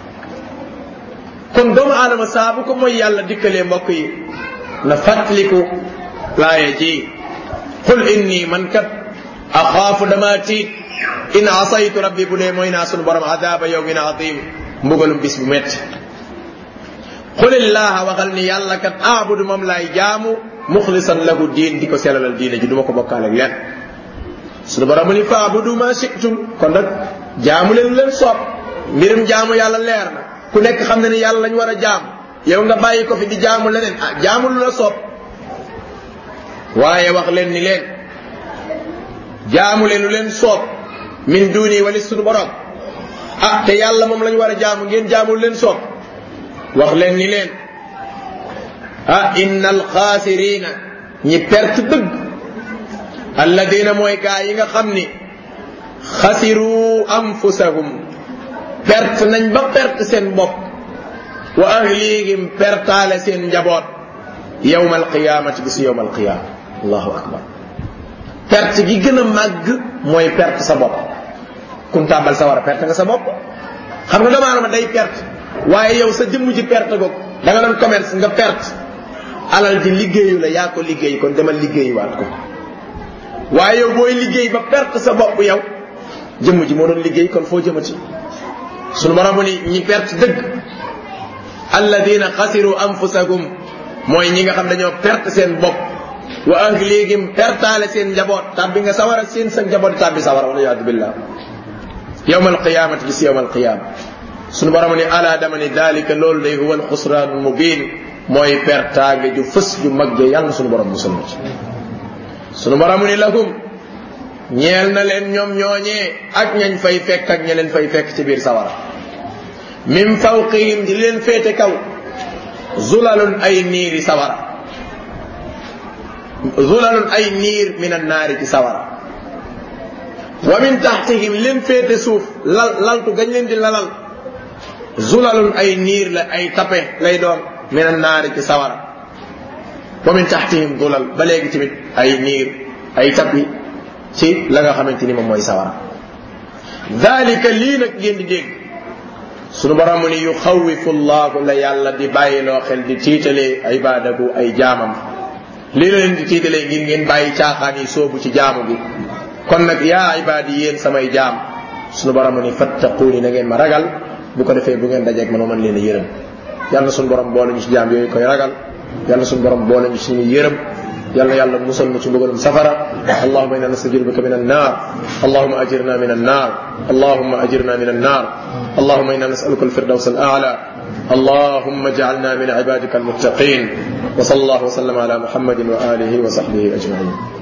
kon doomu aadama saa bu ko mooy yàlla dikkalee mbokk yi na fàttaliku laaye ji qul inni man kat axaafu dama tiit in asaytu rabbi bu dee mooy naa sunu borom adaba yawmin adim mbugalum bis bu metti qulillaha waxal ni yàlla kat aabudu moom laay jaamu muxlisan lahu diin di ko selalal diine ji du ma ko bokkaale ak leen sunu borom ni faabudu ma shi'tum kon nag jaamu leen leen soob mbirum jaamu yàlla leer na ku nekk xam na ni yàlla lañ war a jaamu yow nga bàyyi ko fi di jaamu leneen ah jaamu lu la soob waaye wax leen ni leen jaamu leen lu leen soob min duuni wali sunu borom ah te yàlla moom lañ war a jaamu ngeen jaamu lu leen soob wax leen ni leen ah innal xaasirina ñi perte dëgg alladina mooy gaa yi nga xam ni xasiru anfusahum perte nañ ba perte seen bopp wa ahlihim pertaale seen njaboot yawma alqiyamati bisu yawma alqiyama allahu akbar perte gi gën a màgg mooy perte sa bopp kun tàmbal sa war a perte nga sa bopp xam nga doomu aadama day perte waaye yow sa jëmm ji perte goog da nga doon commerce nga perte alal ji liggéeyu la yaa ko liggéey kon demal liggéeyuwaat ko waaye yow booy liggéey ba perte sa bopp yow jëmm ji moo doon liggéey kon foo jëmati sunu borom ni ñi perte dëgg alladina xasiru anfusahum mooy ñi nga xam dañoo perte seen bopp wa ahlihim pertaale seen njaboot tàbbi nga sawara seen sa njaboot tàbbi sawara wala yaadu billah yawmal qiyaamati gis yawmal qiyaama sunu borom ni ala dama ni dalika loolu day huwa alxusraanul mubiin mooy pertaange ju fës ju mag ja yàlla sunu borom musal na ci sunu borom ni lahum ñeel na leen ñoom ñooñee ak ñañ fay fekk ak ña leen fay fekk ci biir sawara min fawqihim di leen féete kaw zulalun ay niiri sawara zulalun ay niir min annaari ci sawara wa min taxtihim leen féete suuf lal laltu gañ leen di lalal zulalun ay niir la ay tape lay doon min annaari ci sawara wa min taxtihim zulal ba léegi tamit ay niir ay tapi ci la nga xamante ni moom mooy sawara dalika lii nag ngeen di dégg sunu borom ni yuxawifu llahu la yàlla di bàyyiloo xel di tiitalee ibadahu ay jaamam lii la leen di tiitalee ngir ngeen bàyyi caaxaan yi soobu ci jaamu gi kon nag yaa ibaadi yéen samay jaam sunu borom ni fattaquuni na ngeen ma ragal bu ko defee bu ngeen dajeeg man ma mën leen a yërëm yàlla sunu borom boole ñu ci jaam yooyu koy ragal yàlla sunu borom boole ñu ci ñu yërëm yàlla yàlla musal mu ci mbugalum safara allahumma inna nastajiru bika min annar allahumma ajirna min annar allahumma ajirna min annar allahumma inna nas'aluka alfirdaws al'ala allahumma ij'alna min ibadika almuttaqin wa sallallahu wa sallama ala muhammadin wa alihi wa sahbihi ajma'in